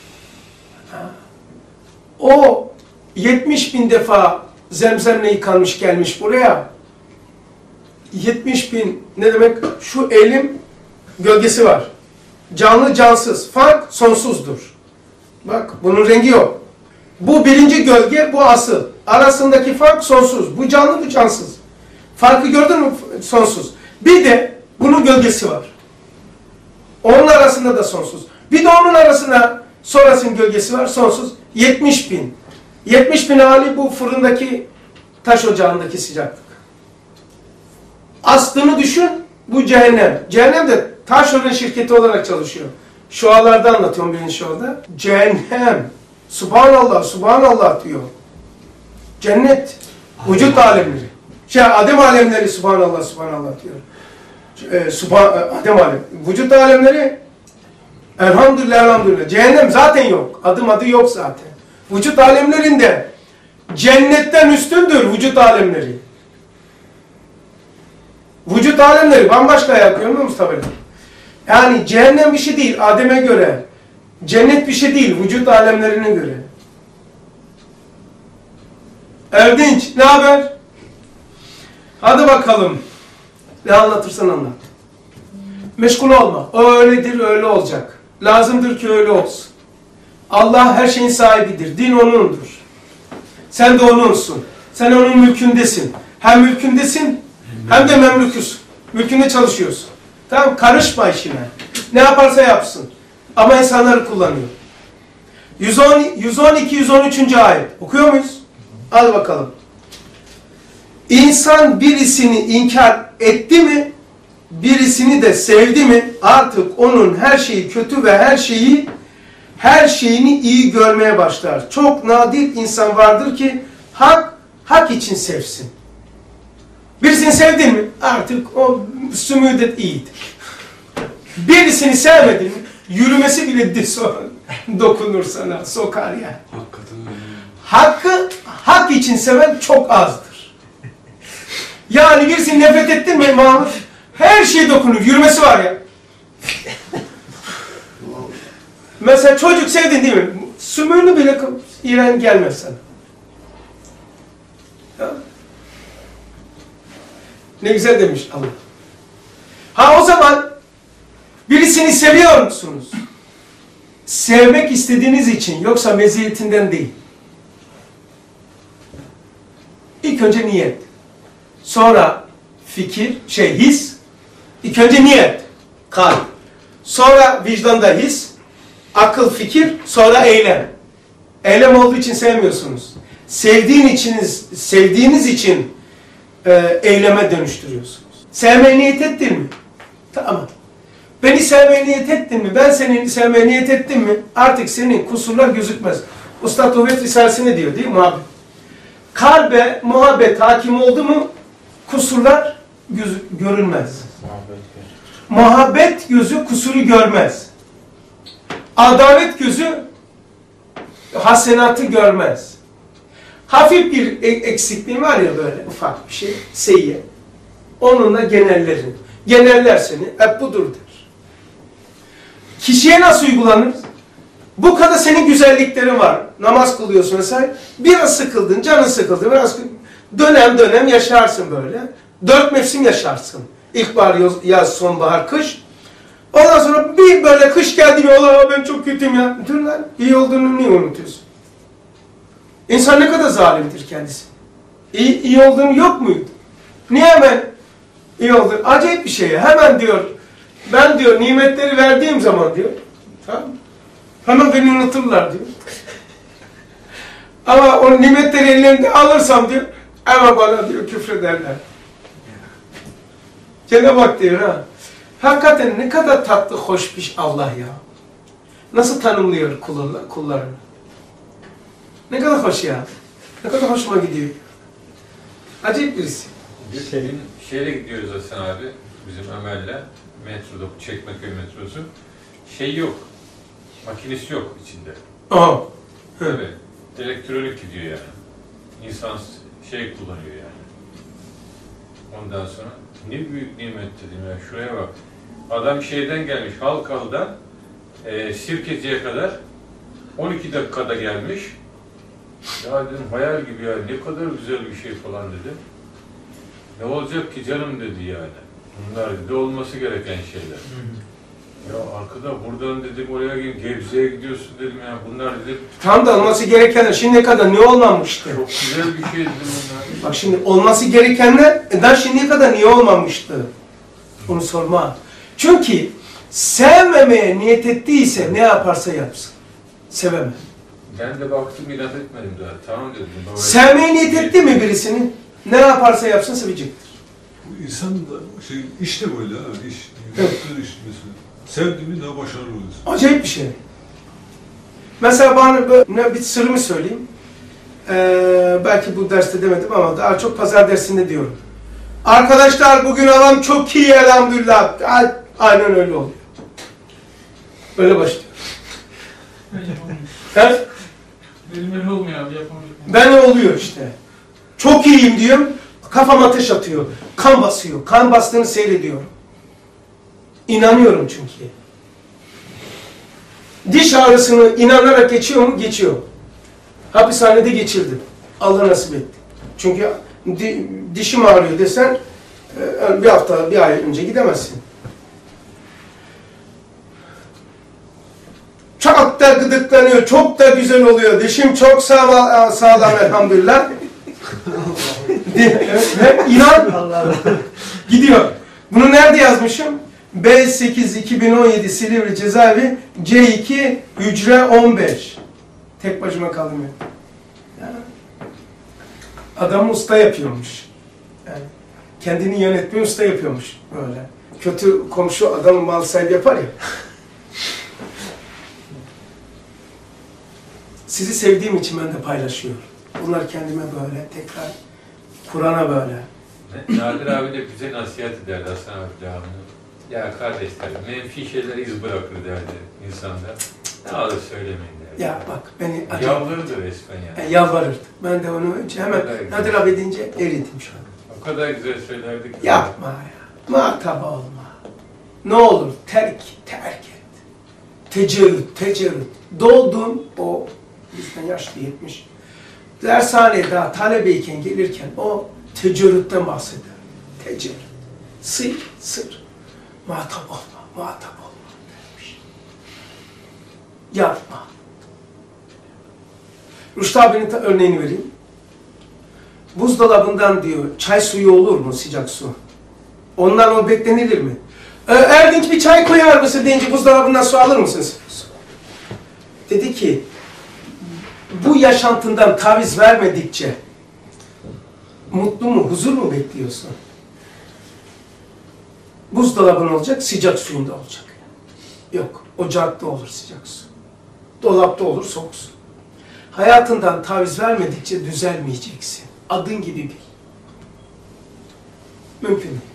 Speaker 1: O 70.000 defa zemzemle yıkanmış gelmiş buraya. 70.000 ne demek? Şu elim gölgesi var. Canlı cansız. Fark sonsuzdur. Bak bunun rengi yok. Bu birinci gölge, bu asıl. Arasındaki fark sonsuz. Bu canlı, bu cansız. Farkı gördün mü? Sonsuz. Bir de bunun gölgesi var. Onun arasında da sonsuz. Bir de onun arasında sonrasının gölgesi var. Sonsuz. 70.000. 70.000 hali bu fırındaki taş ocağındaki sıcaklık. Aslını düşün, bu cehennem. Cehennem de taşeron şirketi olarak çalışıyor. Şualarda anlatıyorum birinci şuada. Cehennem. Subhanallah, Subhanallah diyor. Cennet. Vücut alemleri. Adem alemleri subhanallah subhanallah diyor. Adem alem. Vücut alemleri elhamdülillah elhamdülillah. Cehennem zaten yok. Adı yok zaten. Vücut alemlerinde cennetten üstündür vücut alemleri. Vücut alemleri bambaşka yapıyor mu Mustafa? Yani cehennem bir şey değil Adem'e göre. Cennet bir şey değil vücut alemlerine göre. Erdinç ne haber? Hadi bakalım. Ne anlatırsan anlat. Meşgul olma. O öyledir, öyle olacak. Lazımdır ki öyle olsun. Allah her şeyin sahibidir. Din O'nundur. Sen de O'nunsun. Sen O'nun mülkündesin. Hem mülkündesin hem de memlüküsün. Mülkünde çalışıyorsun. Tamam, karışma işine. Ne yaparsa yapsın. Ama insanları kullanıyor. 112-113. ayet. Okuyor muyuz? Hadi bakalım. İnsan birisini inkar etti mi, birisini de sevdi mi, artık onun her şeyi kötü ve her şeyini iyi görmeye başlar. Çok nadir insan vardır ki hak için sevsin. Birisini sevdin mi, artık o sümüdet iyidir. Birisini sevmedin mi, yürümesi bile dokunur sana, sokar yani. Hak için seven çok azdır. Yani birisini nefret ettin mi Mahmut? Her şey dokunur. Yürümesi var ya. Mesela çocuk sevdin değil mi? Sümüğünü bile iğren gelmez sana. Ya. Ne güzel demiş Allah. Ha o zaman birisini seviyor musunuz? Sevmek istediğiniz için yoksa meziyetinden değil. İlk önce niyet. Sonra fikir, his. İlk önce niyet, kalp. Sonra vicdanda his, akıl, fikir, sonra eylem. Eylem olduğu için sevmiyorsunuz. Sevdiğiniz için eyleme dönüştürüyorsunuz. Sevmeye niyet ettin mi? Tamam. Beni sevmeye niyet ettin mi? Ben seni sevmeye niyet ettim mi? Artık senin kusurlar gözükmez. Usta Tuhvet Risalesi ne diyor değil mi muhabbet? Kalbe muhabbet hakim oldu mu kusurlar görülmez. Muhabbet gözü kusuru görmez. Adalet gözü hasenatı görmez. Hafif bir eksikliği var ya böyle ufak bir şey, seyye. Onunla genellerin. Geneller seni, hep budur der. Kişiye nasıl uygulanır? Bu kadar senin güzelliklerin var. Namaz kılıyorsun mesela. Biraz sıkıldın, canın sıkıldı. Biraz dönem yaşarsın böyle. 4 mevsim yaşarsın. İlkbahar, yaz, sonbahar, kış. Ondan sonra bir böyle kış geldi mi, Allah ben çok kötüyüm ya. Dur lan, iyi olduğunu niye unutuyorsun? İnsan ne kadar zalimdir kendisi. İyi olduğunu yok muydu? Niye hemen iyi oldu? Acayip bir şey ya. Hemen diyor, ben diyor nimetleri verdiğim zaman diyor. Tamam. Hemen beni unuturlar diyor. Ama o nimetleri ellerinde alırsam diyor, ama bana diyor küfrederler. Cenab-ı Hak diyor ha. Hakikaten ne kadar tatlı, hoş bir Allah ya. Nasıl tanımlıyor kullarını. Ne kadar hoş ya. Ne kadar hoşuma gidiyor. Acayip birisi.
Speaker 5: Şehre gidiyoruz Hasan abi, bizim Ömer'le. Metroda, Çekmeköy metrosu. Şey yok. Makinesi yok içinde.
Speaker 1: Aha.
Speaker 5: Tabii. Elektronik gidiyor yani. İnsan kullanıyor yani. Ondan sonra ne büyük nimet dedim ya. Şuraya bak. Adam şeyden gelmiş, Halkalı'dan Sirkeci'ye kadar 12 dakikada gelmiş. Ya dedim hayal gibi ya, ne kadar güzel bir şey falan dedi. Ne olacak ki canım dedi yani. Bunlar dedi olması gereken şeyler. Ya arkada buradan dedim oraya Gebze'ye gidiyorsun dedim ya, bunlar dedim.
Speaker 1: Tam da olması gerekenler şimdiye kadar ne olmamıştı?
Speaker 5: Çok güzel bir şey dedim bunlar.
Speaker 1: Bak şimdi olması gerekenler şimdiye kadar niye olmamıştı? Onu sorma. Çünkü sevmemeye niyet ettiyse ne yaparsa yapsın. Sevemez.
Speaker 5: Ben de baktım inat etmedim daha. Tamam dedim.
Speaker 1: Sevmeye niyet etti mi birisini? Ne yaparsa yapsın sevecektir.
Speaker 6: İnsan da işte böyle ha, yaptığı iş mesela. Sevdiğimi daha başarılı oluyorsun.
Speaker 1: Acayip bir şey. Mesela bana bir sırrımı söyleyeyim. belki bu derste demedim ama daha çok pazar dersinde diyorum. Arkadaşlar bugün havam çok iyi elhamdülillah. Aynen öyle oluyor. Öyle başlıyor. He?
Speaker 7: Benim öyle olmuyor abi, yapamıyorum.
Speaker 1: Ben oluyor işte. Çok iyiyim diyorum. Kafam ateş atıyor. Kan basıyor. Kan bastığını seyrediyorum. İnanıyorum çünkü. Diş ağrısını inanarak geçiyor mu? Geçiyor. Hapishanede geçirdim. Allah nasip etti. Çünkü dişim ağrıyor desen bir hafta, bir ay önce gidemezsin. Çok da gıdıklanıyor, çok da güzel oluyor. Dişim çok sağlam elhamdülillah. İnan, gidiyor. Bunu nerede yazmışım? B8 2017 Silivri Cezaevi C2 Hücre 15. Tek başıma kaldım ya. Adam usta yapıyormuş. Yani kendini yönetmeyi usta yapıyormuş böyle. Kötü komşu adamı mal sahibi yapar ya. Sizi sevdiğim için ben de paylaşıyorum. Bunlar kendime böyle tekrar Kur'an'a böyle.
Speaker 5: Nadir abi de bize nasihat ederdi Hasan abi devamlı. Ya kardeşler, menfi şeyleri iz bırakır derdi insanda. Ne olur söylemeyin derdi.
Speaker 1: Ya bak beni
Speaker 5: yalvarırdı resmen yani.
Speaker 1: Yalvarırdı. Ben de onu hemen Nadir abi deyince eridim şu an.
Speaker 5: O kadar güzel söylerdi ki.
Speaker 1: Yapma ya. Muhatap olma. Ne olur terk et. Tecerrüt. Doldum o bizden yaşlı 70. Dershaneye daha talebeyken gelirken o tecerrütten bahseder. Tecerrüt. Sır. Muhatap olma demiş. Yapma. Rüştü abinin örneğini vereyim. Buzdolabından diyor, çay suyu olur mu, sıcak su? Ondan o beklenilir mi? Erdinç bir çay koyar mısın deyince buzdolabından su alır mısınız? Dedi ki, bu yaşantından taviz vermedikçe mutlu mu, huzur mu bekliyorsun? Buzdolabın olacak, sıcak suyunda olacak. Yok, ocakta olur sıcak su. Dolapta olur soğuk su. Hayatından taviz vermedikçe düzelmeyeceksin. Adın gibi bil. Mümkün değil.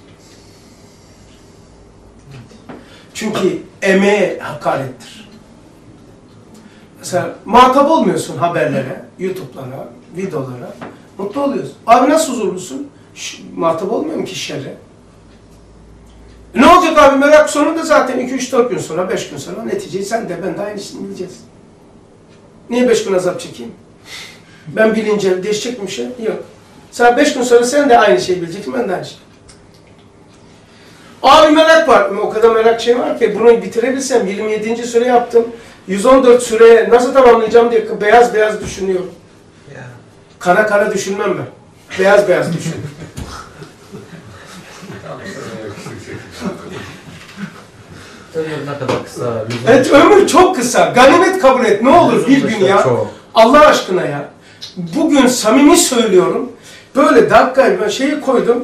Speaker 1: Çünkü emeğe hakarettir. Mesela muhatap olmuyorsun haberlere, YouTube'lara, videolara. Mutlu oluyorsun. Abi nasıl huzurlusun? Muhatap olmuyor mu kişilere? Ne olacak abi? Merak sonunda zaten 2-3-4 gün sonra, 5 gün sonra neticeyi sen de ben de aynısını bileceğiz. Niye 5 gün azap çekeyim? Ben bilince değişecek bir şey yok. Sen 5 gün sonra sen de aynı şeyi bileceksin, ben de aynı şey. Abi merak var. O kadar merak şey var ki bunu bitirebilsem 27. süre yaptım. 114 süreye nasıl tamamlayacağım diye beyaz düşünüyorum. Kara düşünmem ben. Beyaz düşün.
Speaker 4: Ömür ne kadar kısa.
Speaker 1: Evet, ömür çok kısa. Ganimet kabul et. Ne olur bir gün ya.
Speaker 2: Çok.
Speaker 1: Allah aşkına ya. Bugün samimi söylüyorum. Böyle dakikayı ben şeyi koydum.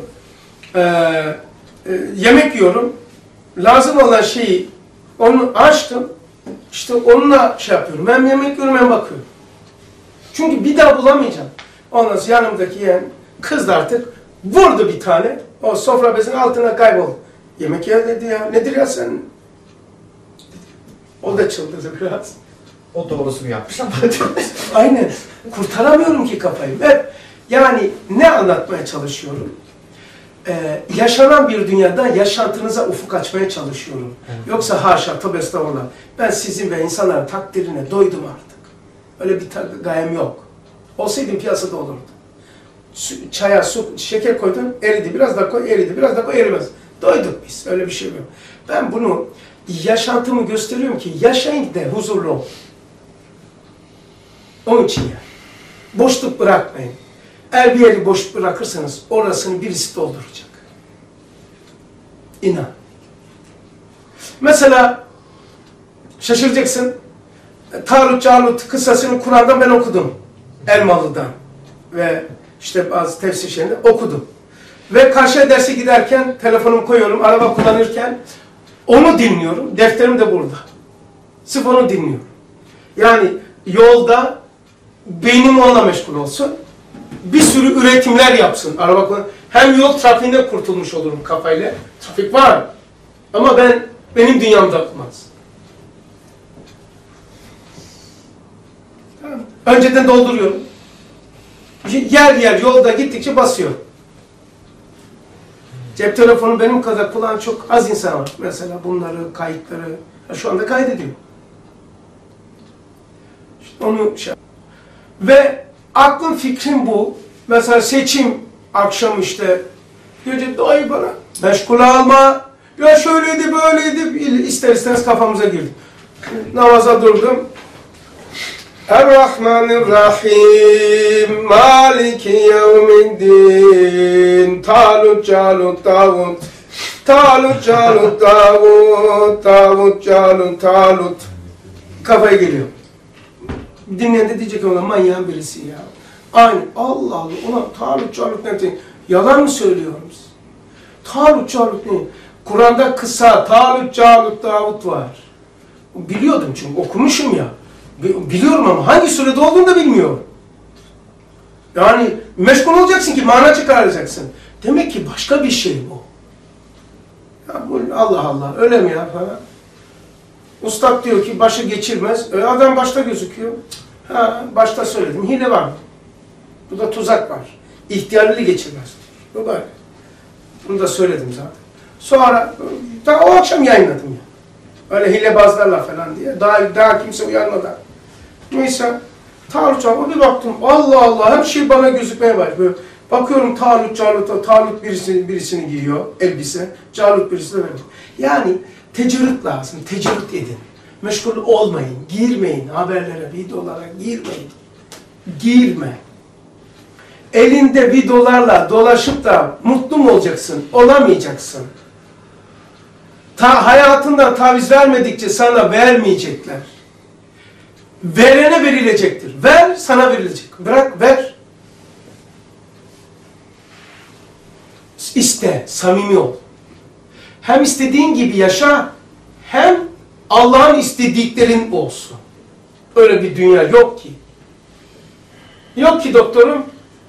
Speaker 1: Yemek yiyorum. Lazım olan şeyi onu açtım. İşte onunla şey yapıyorum. Hem yemek yiyorum hem bakıyorum. Çünkü bir daha bulamayacağım. Ondan sonra yanımdaki yeğen kız da artık vurdu bir tane. O sofra bezinin altına kayboldu. Yemek yer dedi ya. Nedir ya sen? O da çıldırdı biraz.
Speaker 2: O doğrusunu yapmış ama.
Speaker 1: Aynen. Kurtaramıyorum ki kafayı. Yani ne anlatmaya çalışıyorum? Yaşanan bir dünyada yaşantınıza ufuk açmaya çalışıyorum. Evet. Yoksa haşa, tövbe estağfurullah. Ben sizin ve insanların takdirine doydum artık. Öyle bir gayem yok. Olsaydım piyasada olurdu. Çaya, şeker koydun, eridi. Biraz daha koy, eridi. Biraz daha koy, erimez. Doyduk biz. Öyle bir şey yok. Ben bunu yaşantımı gösteriyorum ki yaşayın de huzurlu olun. Onun için yani. Boşluk bırakmayın. Eğer bir yeri boş bırakırsanız orasını birisi dolduracak. İnan. Mesela şaşıracaksın. Talut Calut kıssasını Kur'an'dan ben okudum. Elmalı'dan. Ve işte bazı tefsir şeyinde okudum. Ve karşıya derse giderken telefonumu koyuyorum, araba kullanırken onu dinliyorum. Defterim de burada. Sırf onu dinliyorum. Yani yolda beynim onunla meşgul olsun. Bir sürü üretimler yapsın. Araba hem yol trafiğinde kurtulmuş olurum kafayla. Trafik var. Ama benim dünyamda olmaz. Tamam. Önceden dolduruyorum. Yer yer yolda gittikçe basıyor. Cep telefonu benim kadar kullanan çok az insan var. Mesela bunları, kayıtları şu anda kaydediyor. İşte onu ve aklım fikrim bu. Mesela seçim akşam işte diyor dayı bana meşgul alma. Ya şöyleydi böyleydi ister istemez kafamıza girdi. Namaza durdum. Er-Rahmanir-Rahim Maliki yevmiddin Talut Calut Davut Talut Calut Davut Davut Calut Talut kafaya geliyor. Dinleyen de diyecek olan manyağın birisi ya. Aynı. Allah Allah. Ulan Talut Calut ne? Yalan mı söylüyoruz? Talut Calut ne? Kur'an'da kısa Talut Calut Davut var. Biliyordum çünkü okumuşum ya. Biliyorum ama hangi surede olduğunu da bilmiyorum. Yani meşgul olacaksın ki mana çıkaracaksın. Demek ki başka bir şey bu. Ya bu Allah Allah öyle mi ya falan. Ustad diyor ki başı geçirmez. Adam başta gözüküyor. Ha, başta söyledim. Hile var. Bu da tuzak var. İhtiyarlılığı geçirmez. Bu böyle. Bunu da söyledim zaten. Sonra daha o akşam yayınladım ya. Öyle hilebazlarla falan diye. Daha kimse uyanmadan. Neyse. Talut Calut bir baktım. Allah Allah her şey bana gözükmeye başlıyor. Bakıyorum Talut Calut'a. Talut birisini giyiyor. Elbise. Calut birisini veriyor. Yani tecrüt lazım. Tecrüt edin. Meşgul olmayın. Girmeyin. Haberlere, videolara girmeyin. Girme. Elinde videolarla dolaşıp da mutlu mu olacaksın? Olamayacaksın. Hayatından taviz vermedikçe sana vermeyecekler. Verene verilecektir. Ver, sana verilecek. Bırak, ver. İste, samimi ol. Hem istediğin gibi yaşa, hem Allah'ın istediklerin olsun. Öyle bir dünya yok ki. Yok ki doktorum.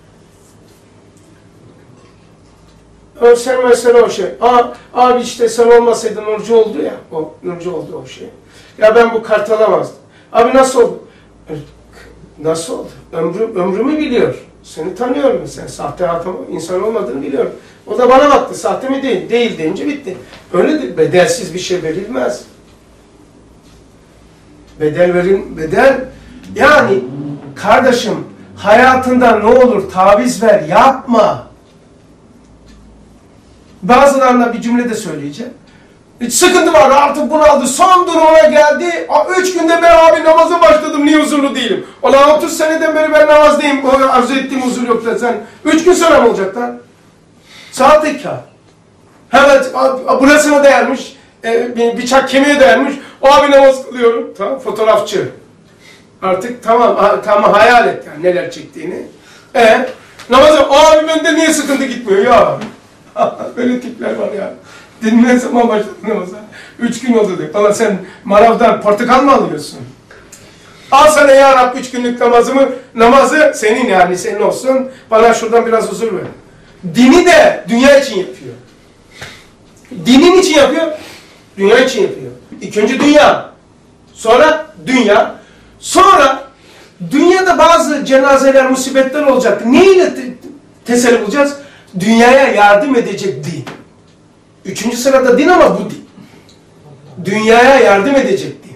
Speaker 1: Sen mesela o şey. Abi işte sen olmasaydın Nurcu oldu ya. O Nurcu oldu o şey. Ya ben bu kart alamazdım. Abi nasıl oldu? Nasıl oldu? Ömrümü biliyor. Seni tanıyorum. Sen sahte insan olmadığını biliyorum. O da bana baktı. Sahte mi değil? Değil deyince bitti. Öyledir. Bedelsiz bir şey verilmez. Bedel. Yani kardeşim hayatında ne olur taviz ver. Yapma. Bazılarına bir cümle de söyleyeceğim. Sıkıntı var artık bunaldı. Son durumuna geldi. 3 günde ben abi namaza başladım. Niye huzurlu değilim? Ulan 30 seneden beri ben namazdayım. Arzu ettiğim huzur yok da sen. 3 gün sonra mı olacak lan? Sahtekar. Evet burasına dayanmış. Bıçak kemiğe dayanmış. O abi namaz kılıyorum. Tamam fotoğrafçı. Artık tamam hayal et yani neler çektiğini. Namaza o abi bende niye sıkıntı gitmiyor ya? Böyle tipler var ya. Dedim ne zaman başladın namaza? 3 gün oldu diyor. Valla sen manavdan portakal mı alıyorsun? Al sana ya Rabbi 3 günlük namazı senin yani senin olsun. Bana şuradan biraz huzur ver. Dini de dünya için yapıyor. Dinin için yapıyor, dünya için yapıyor. İlk önce dünya, sonra dünya, sonra dünyada bazı cenazeler, musibetler olacak. Neyle teselli bulacağız? Dünyaya yardım edecek din. 3. sırada din ama bu din. Dünyaya yardım edecek din.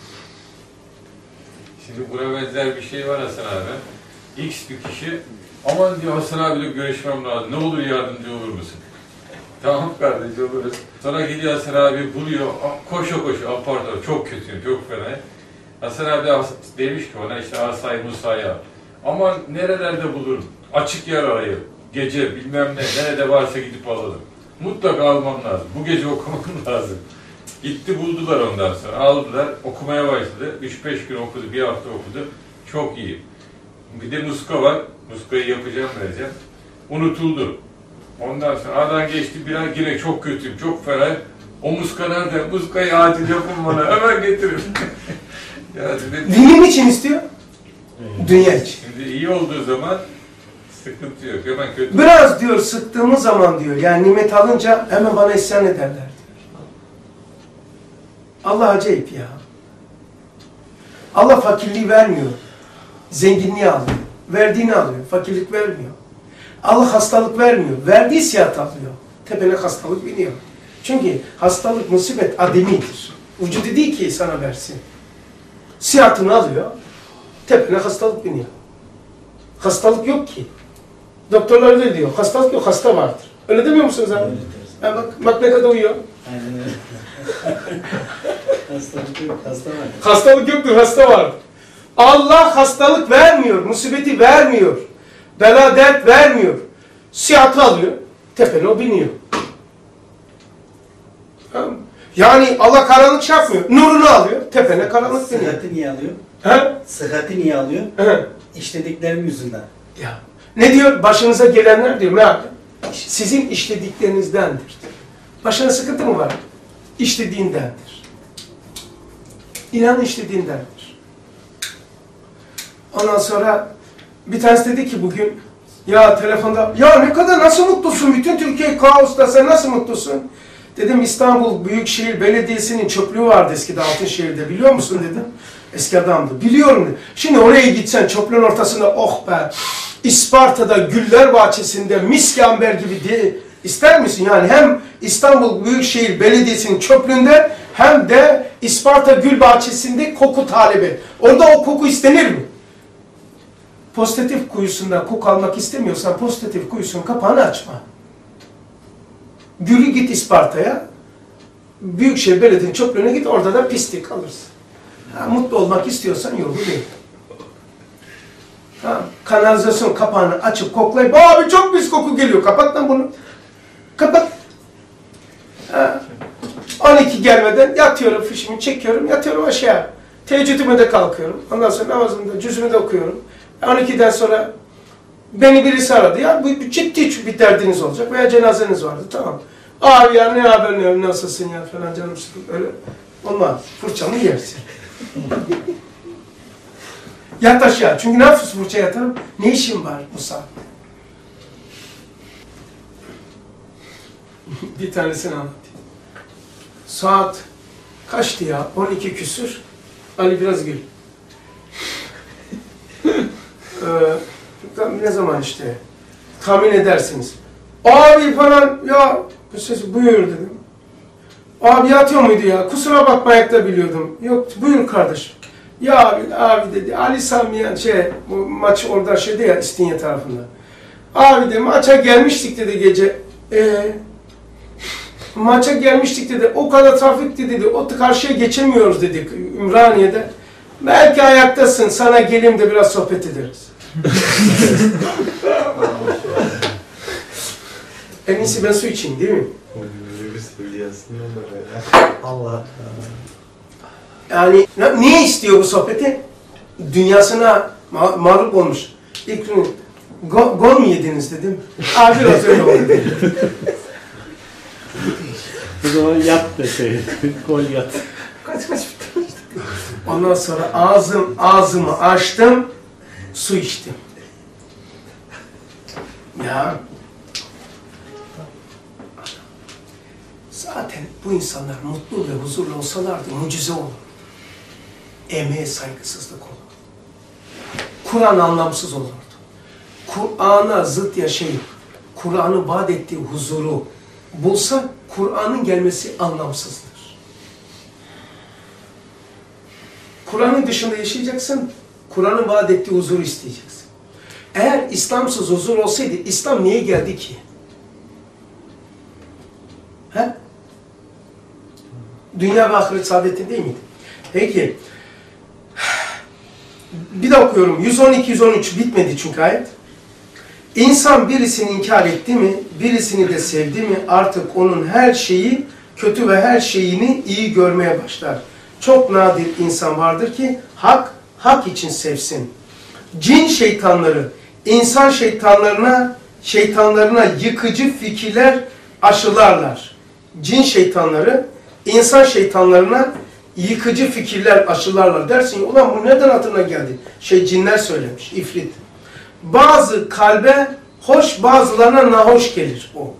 Speaker 5: Şimdi buna benzer bir şey var Hasan abi. X bir kişi, aman diyor Hasan abiyle görüşmem lazım, ne olur yardımcı olur musun? Tamam kardeş oluruz. Sonra gidiyor Hasan abi buluyor, koşa apar çok kötüyüm, çok fena. Hasan abi demiş ki ona işte Asay Musa'ya, aman nerelerde bulurum, açık yer arayayım, gece bilmem ne, nerede varsa gidip alalım. Mutlaka almam lazım, bu gece okumam lazım. Gitti buldular ondan sonra, aldılar, okumaya başladı. 3-5 gün okudu, bir hafta okudu, çok iyi. Bir de muska var, muskayı yapacağım, vereceğim. Unutuldu. Ondan sonra aradan geçti bir ay yine çok kötüyüm, çok fena. O muska nerede? Muskayı acil yapın bana, hemen getirin.
Speaker 1: Dinin için istiyor. Dünya için.
Speaker 5: Şimdi iyi olduğu zaman sıkıntı yok. Hemen kötü.
Speaker 1: Biraz diyor sıktığımız zaman diyor, yani nimet alınca hemen bana isyan ederler diyor. Allah acayip ya. Allah fakirliği vermiyor. Zenginliği alıyor. Verdiğini alıyor. Fakirlik vermiyor. Allah hastalık vermiyor. Verdiği sihat alıyor. Tepene hastalık biniyor. Çünkü hastalık, musibet ademidir. Vücudu değil ki sana versin. Sihatını alıyor. Tepene hastalık biniyor. Hastalık yok ki. Doktorlar öyle diyor. Hastalık yok, hasta vardır. Öyle demiyor musunuz abi? Bak ne kadar uyuyor.
Speaker 8: Aynen öyle. Hastalık yok, hasta var.
Speaker 1: Hastalık yoktur, hasta var. Allah hastalık vermiyor, musibeti vermiyor. Bela dert vermiyor. Sihatı alıyor, tepene o biniyor. Tamam. Yani Allah karanlık şey yapmıyor. Nurunu alıyor, tepene karanlık biniyor.
Speaker 8: Sıhhati niye alıyor?
Speaker 1: He?
Speaker 8: Sıhhati niye alıyor?
Speaker 1: He.
Speaker 8: İşlediklerim yüzünden.
Speaker 1: Ya. Ne diyor? Başınıza gelenler diyor. Meğer sizin işlediklerinizdendir. Başına sıkıntı mı var? İşlediğindendir. İnan işlediğindendir. Ondan sonra bir tanesi dedi ki bugün, ya telefonda, ya ne kadar nasıl mutlusun? Bütün Türkiye kaosta, sen nasıl mutlusun? Dedim İstanbul Büyükşehir Belediyesi'nin çöplüğü vardı eskide Altınşehir'de, biliyor musun dedim. Eski adamdı. Biliyorum dedi. Şimdi oraya gitsen çöplüğün ortasında, oh be, İsparta'da Güller Bahçesi'nde misk amber gibi diye ister misin? Yani hem İstanbul Büyükşehir Belediyesi'nin çöplüğünde hem de İsparta Gül Bahçesi'nde koku talebi. Orada o koku istenir mi? Pozitif kuyusundan koku almak istemiyorsan pozitif kuyusunun kapağını açma. Gülü git İsparta'ya, Büyükşehir Belediye'nin çöplüğüne git, orada da pislik alırsın. Ha, mutlu olmak istiyorsan yolu değil. Ha, kanalizasyon kapağını açıp koklayıp, abi çok pis koku geliyor, kapat lan bunu. Kapat. Ha, 12 gelmeden yatıyorum, fişimi çekiyorum, yatıyorum aşağı. Teheccüdüme de kalkıyorum. Ondan sonra namazımda cüzümü de okuyorum. 12'den sonra beni birisi aradı. Ya bu ciddi bir derdiniz olacak veya cenazeniz vardı. Tamam. Abi ya ne haber, ne nasılsın ya falan, canım sıkıldı. Öyle olmaz. Fırçamı yersin. Yat aşağı. Çünkü ne yapıyorsun fırça yatarım? Ne işin var bu saatte? Bir tanesini anlatayım. Saat kaçtı ya? 12 küsür. Ali biraz gül. Ne zaman işte? Tahmin edersiniz. Abi falan ya, bu ses buyur dedim. Abi yatıyor muydu ya? Kusura bakma, ayakta biliyordum. Yok buyur kardeşim. Ya abi dedi, Ali Samiyen bu maç orada şeydi ya, İstinye tarafında. Abi dedi, maça gelmiştik dedi gece. Maça gelmiştik dedi, o kadar trafikti dedi, o karşıya geçemiyoruz dedik Ümraniye'de. Belki ayaktasın, sana geleyim de biraz sohbet ederiz. En iyisi ben su içeyim değil mi?
Speaker 8: Allah.
Speaker 1: Yani niye istiyor bu sohbeti? Dünyasına mağlup olmuş. İlk gün gol mu yediniz dedim. Abi biraz öyle oldu.
Speaker 3: O zaman yat deseydin. Gol yat.
Speaker 1: Kaç bitti. Ondan sonra ağzımı açtım, su içtim. Ya. Zaten bu insanlar mutlu ve huzurlu olsalardı mucize olur. Emeğe saygısızlık olur. Kur'an anlamsız olurdu. Kur'an'a zıt yaşayıp, Kur'an'ın vaat ettiği huzuru bulsa, Kur'an'ın gelmesi anlamsızdır. Kur'an'ın dışında yaşayacaksın, Kur'an'ın vaat ettiği huzuru isteyeceksin. Eğer İslamsız huzur olsaydı, İslam niye geldi ki? He? Dünya ve ahiret saadeti değil miydi? Peki, bir de okuyorum, 112-113 bitmedi çünkü ayet. İnsan birisini inkar etti mi, birisini de sevdi mi, artık onun her şeyi, kötü ve her şeyini iyi görmeye başlar. Çok nadir insan vardır ki, hak için sevsin. Cin şeytanları, insan şeytanlarına yıkıcı fikirler aşılarlar. Cin şeytanları, insan şeytanlarına yıkıcı fikirler aşılarlar. Dersin ulan bu neden hatırına geldi? Cinler söylemiş, ifrit. Bazı kalbe hoş, bazılarına nahoş gelir o.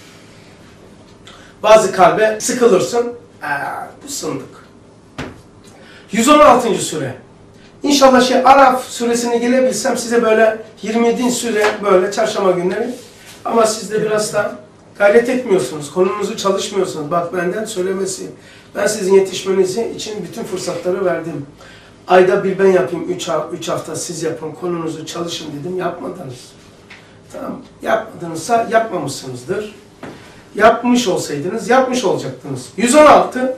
Speaker 1: Bazı kalbe sıkılırsın, bu sındık. 116. sure. İnşallah Araf suresine gelebilsem size böyle 27. sure böyle çarşamba günleri. Ama siz de biraz da gayret etmiyorsunuz, konunuzu çalışmıyorsunuz. Bak benden söylemesi. Ben sizin yetişmeniz için bütün fırsatları verdim. Ayda bir ben yapayım, 3 hafta siz yapın, konunuzu çalışın dedim, yapmadınız. Tamam, yapmadınızsa yapmamışsınızdır. Yapmış olsaydınız, yapmış olacaktınız. 116.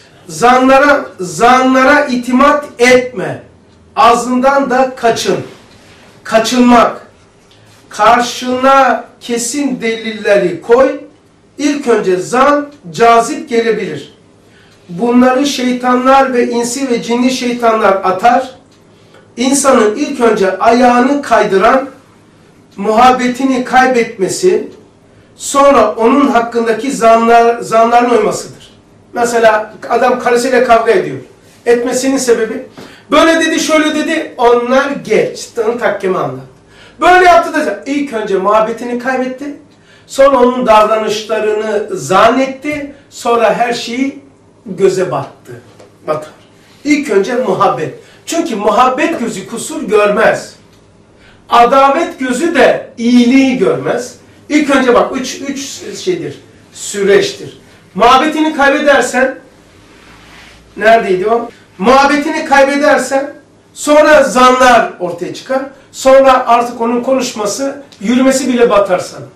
Speaker 1: Zanlara itimat etme. Ağzından da kaçın. Kaçınmak. Karşına kesin delilleri koy. İlk önce zan cazip gelebilir. Bunları şeytanlar ve insi ve cinli şeytanlar atar. İnsanın ilk önce ayağını kaydıran, muhabbetini kaybetmesi, sonra onun hakkındaki zanların uymasıdır. Mesela adam karısıyla kavga ediyor. Etmesinin sebebi, böyle dedi, şöyle dedi, onlar geç. Takkemi anlattı. Böyle yaptı da ilk önce muhabbetini kaybetti, sonra onun davranışlarını zannetti, sonra her şeyi göze battı. Batar. İlk önce muhabbet. Çünkü muhabbet gözü kusur görmez. Adavet gözü de iyiliği görmez. İlk önce bak üç süreçtir. Muhabbetini kaybedersen, neredeydi o? Muhabbetini kaybedersen, sonra zanlar ortaya çıkar. Sonra artık onun konuşması, yürümesi bile batar sana.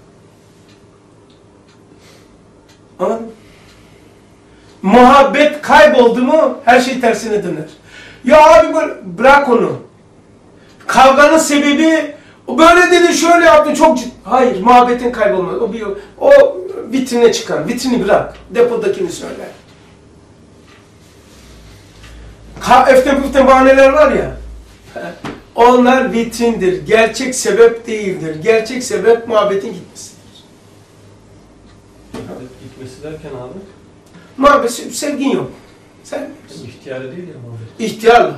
Speaker 1: Anladın mı? Muhabbet kayboldu mu her şey tersine döner. Ya abi bırak onu. Kavganın sebebi böyle dedi, şöyle yaptı, çok ciddi. Hayır, muhabbetin kaybolmaz. O vitrine çıkar. Vitrini bırak. Depodakini söyle. Eften püften bahaneler var ya. Onlar vitrindir. Gerçek sebep değildir. Gerçek sebep muhabbetin gitmesidir.
Speaker 4: Gitmesi derken abi?
Speaker 1: Muhabbet, sevgin yok. Sevmiyorsun.
Speaker 4: İhtiyarı değil ya muhabbet.
Speaker 1: İhtiyarla.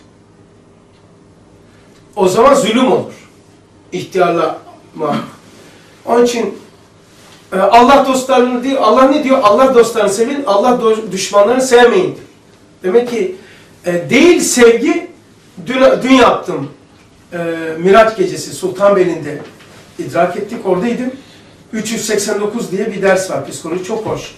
Speaker 1: O zaman zulüm olur. İhtiyarla muhabbet. Onun için Allah dostlarını değil, Allah ne diyor? Allah dostlarını sevin, Allah düşmanlarını sevmeyin diyor. Demek ki değil sevgi, dün yaptım. Miraç gecesi Sultanbeyli'nde idrak ettik, oradaydım. 389 diye bir ders var, psikoloji çok hoş.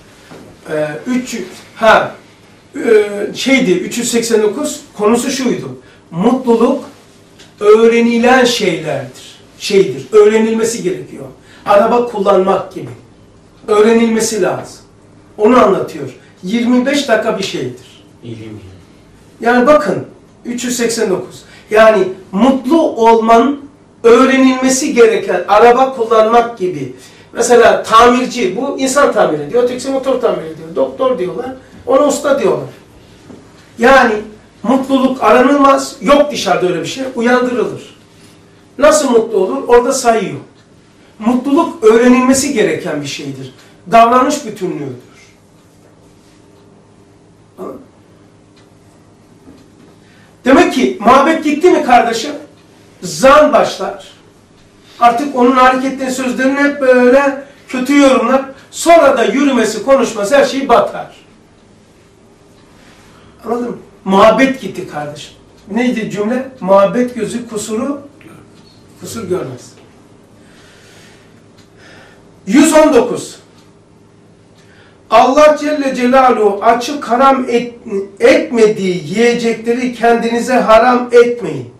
Speaker 1: 389 konusu şuydu. Mutluluk öğrenilen şeydir. Öğrenilmesi gerekiyor. Araba kullanmak gibi. Öğrenilmesi lazım. Onu anlatıyor. 25 dakika bir şeydir.
Speaker 4: İlim.
Speaker 1: Yani bakın 389. Yani mutlu olmanın öğrenilmesi gereken araba kullanmak gibi. Mesela tamirci, bu insan tamir ediyor, ötekisi motor tamir ediyor. Doktor diyorlar, ona usta diyorlar. Yani mutluluk aranılmaz, yok dışarıda öyle bir şey, uyandırılır. Nasıl mutlu olur? Orada sayıyor. Mutluluk öğrenilmesi gereken bir şeydir. Davranış bütünlüğüdür. Demek ki muhabbet gitti mi kardeşim? Zan başlar. Artık onun hareketleri, sözlerini hep böyle kötü yorumlar. Sonra da yürümesi, konuşması, her şey batar. Anladın mı? Muhabbet gitti kardeşim. Neydi cümle? Muhabbet gözü kusur görmez. 119. Allah Celle Celaluhu açık haram etmediği yiyecekleri kendinize haram etmeyin.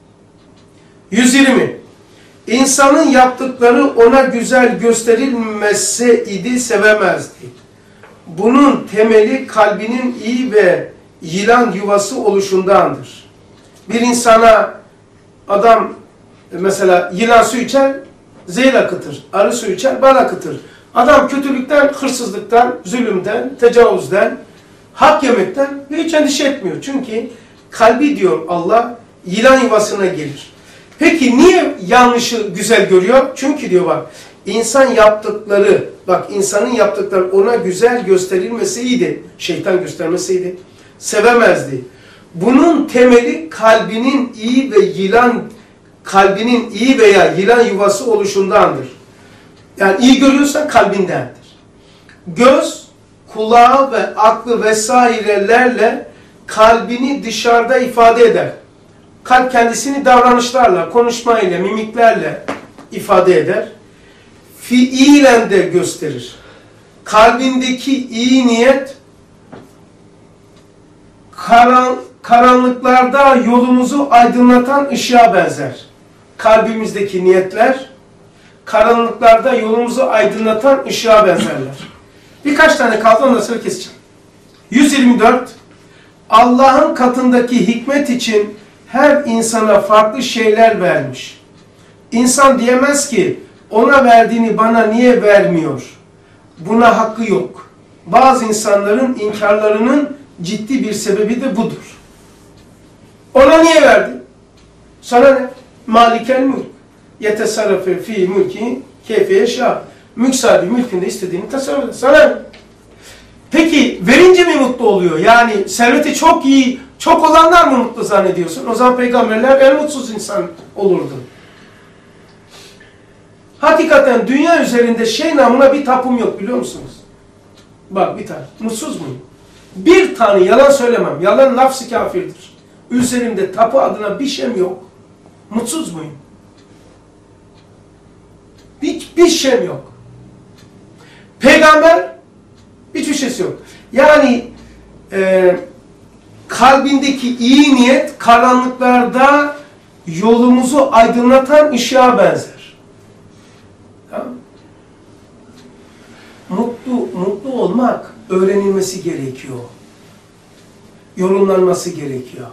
Speaker 1: 120. İnsanın yaptıkları ona güzel gösterilmezse idi sevemezdi. Bunun temeli kalbinin iyi ve yılan yuvası oluşundandır. Bir insana adam mesela yılan su içer, zehir akıtır. Arı su içer, bal akıtır. Adam kötülükten, hırsızlıktan, zulümden, tecavüzden, hak yemekten hiç endişe etmiyor. Çünkü kalbi diyor Allah yılan yuvasına gelir. Peki niye yanlışı güzel görüyor? Çünkü diyor bak insanın yaptıkları ona güzel gösterilmesiydi. Şeytan göstermesiydi. sevemezdi. Bunun temeli kalbinin iyi veya yılan yuvası oluşundandır. Yani iyi görüyorsan kalbindendir. Göz, kulağı ve aklı vesairelerle kalbini dışarıda ifade eder. Kalp kendisini davranışlarla, konuşmayla, mimiklerle ifade eder. Fiilen de gösterir. Kalbindeki iyi niyet karanlıklarda yolumuzu aydınlatan ışığa benzer. Kalbimizdeki niyetler karanlıklarda yolumuzu aydınlatan ışığa benzerler. Birkaç tane kaldı, ondan sonra keseceğim. 124. Allah'ın katındaki hikmet için her insana farklı şeyler vermiş. İnsan diyemez ki ona verdiğini bana niye vermiyor? Buna hakkı yok. Bazı insanların inkarlarının ciddi bir sebebi de budur. Ona niye verdi? Sana ne? Malikel mülk. Yetesarrafe fi mülki keyfe yeşâ. Mülk sahibi mülkünde istediğini tasarruf eder. Sana ne? Peki verince mi mutlu oluyor? Yani serveti çok iyi, çok olanlar mı mutlu zannediyorsun? O zaman peygamberler en mutsuz insan olurdu. Hakikaten dünya üzerinde şey namına bir tapum yok, biliyor musunuz? Bak bir tane. Mutsuz muyum? Bir tane yalan söylemem. Yalan lafz-ı kafirdir. Üzerimde tapu adına bir şeyim yok. Mutsuz muyum? Hiçbir şeyim yok. Peygamber hiçbir şeysi yok. Yani kalbindeki iyi niyet karanlıklarda yolumuzu aydınlatan ışığa benzer. Tamam. Mutlu olmak öğrenilmesi gerekiyor. Yorumlanması gerekiyor.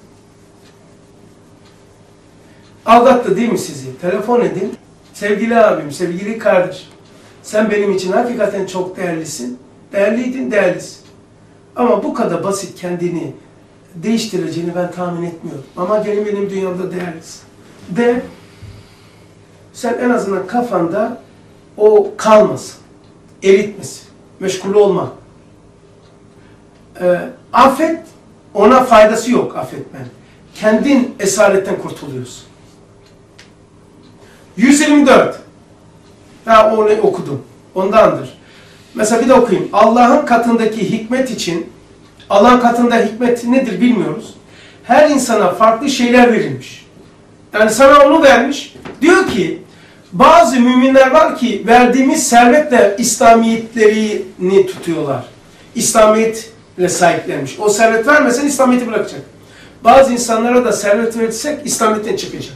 Speaker 1: Aldattı değil mi sizi? Telefon edin. Sevgili abim, sevgili kardeş. Sen benim için hakikaten çok değerlisin. Değerliydin, değerlisin. Ama bu kadar basit kendini değiştireceğini ben tahmin etmiyorum. Ama gelin benim dünyamda değerlisin. De, sen en azından kafanda o kalmasın. Eritmesin. Meşgul olma. Affet, ona faydası yok affetmen. Kendin esaretten kurtuluyorsun. 124. Ha, onu okudum. Ondandır. Mesela bir de okuyayım. Allah'ın katındaki hikmet için, Allah'ın katında hikmet nedir bilmiyoruz. Her insana farklı şeyler verilmiş. Yani sana onu vermiş. Diyor ki, bazı müminler var ki verdiğimiz servetle İslamiyetlerini tutuyorlar. İslamiyetle sahiplenmiş. O servet vermesen İslamiyet'i bırakacak. Bazı insanlara da servet verirsek İslamiyet'ten çıkacak.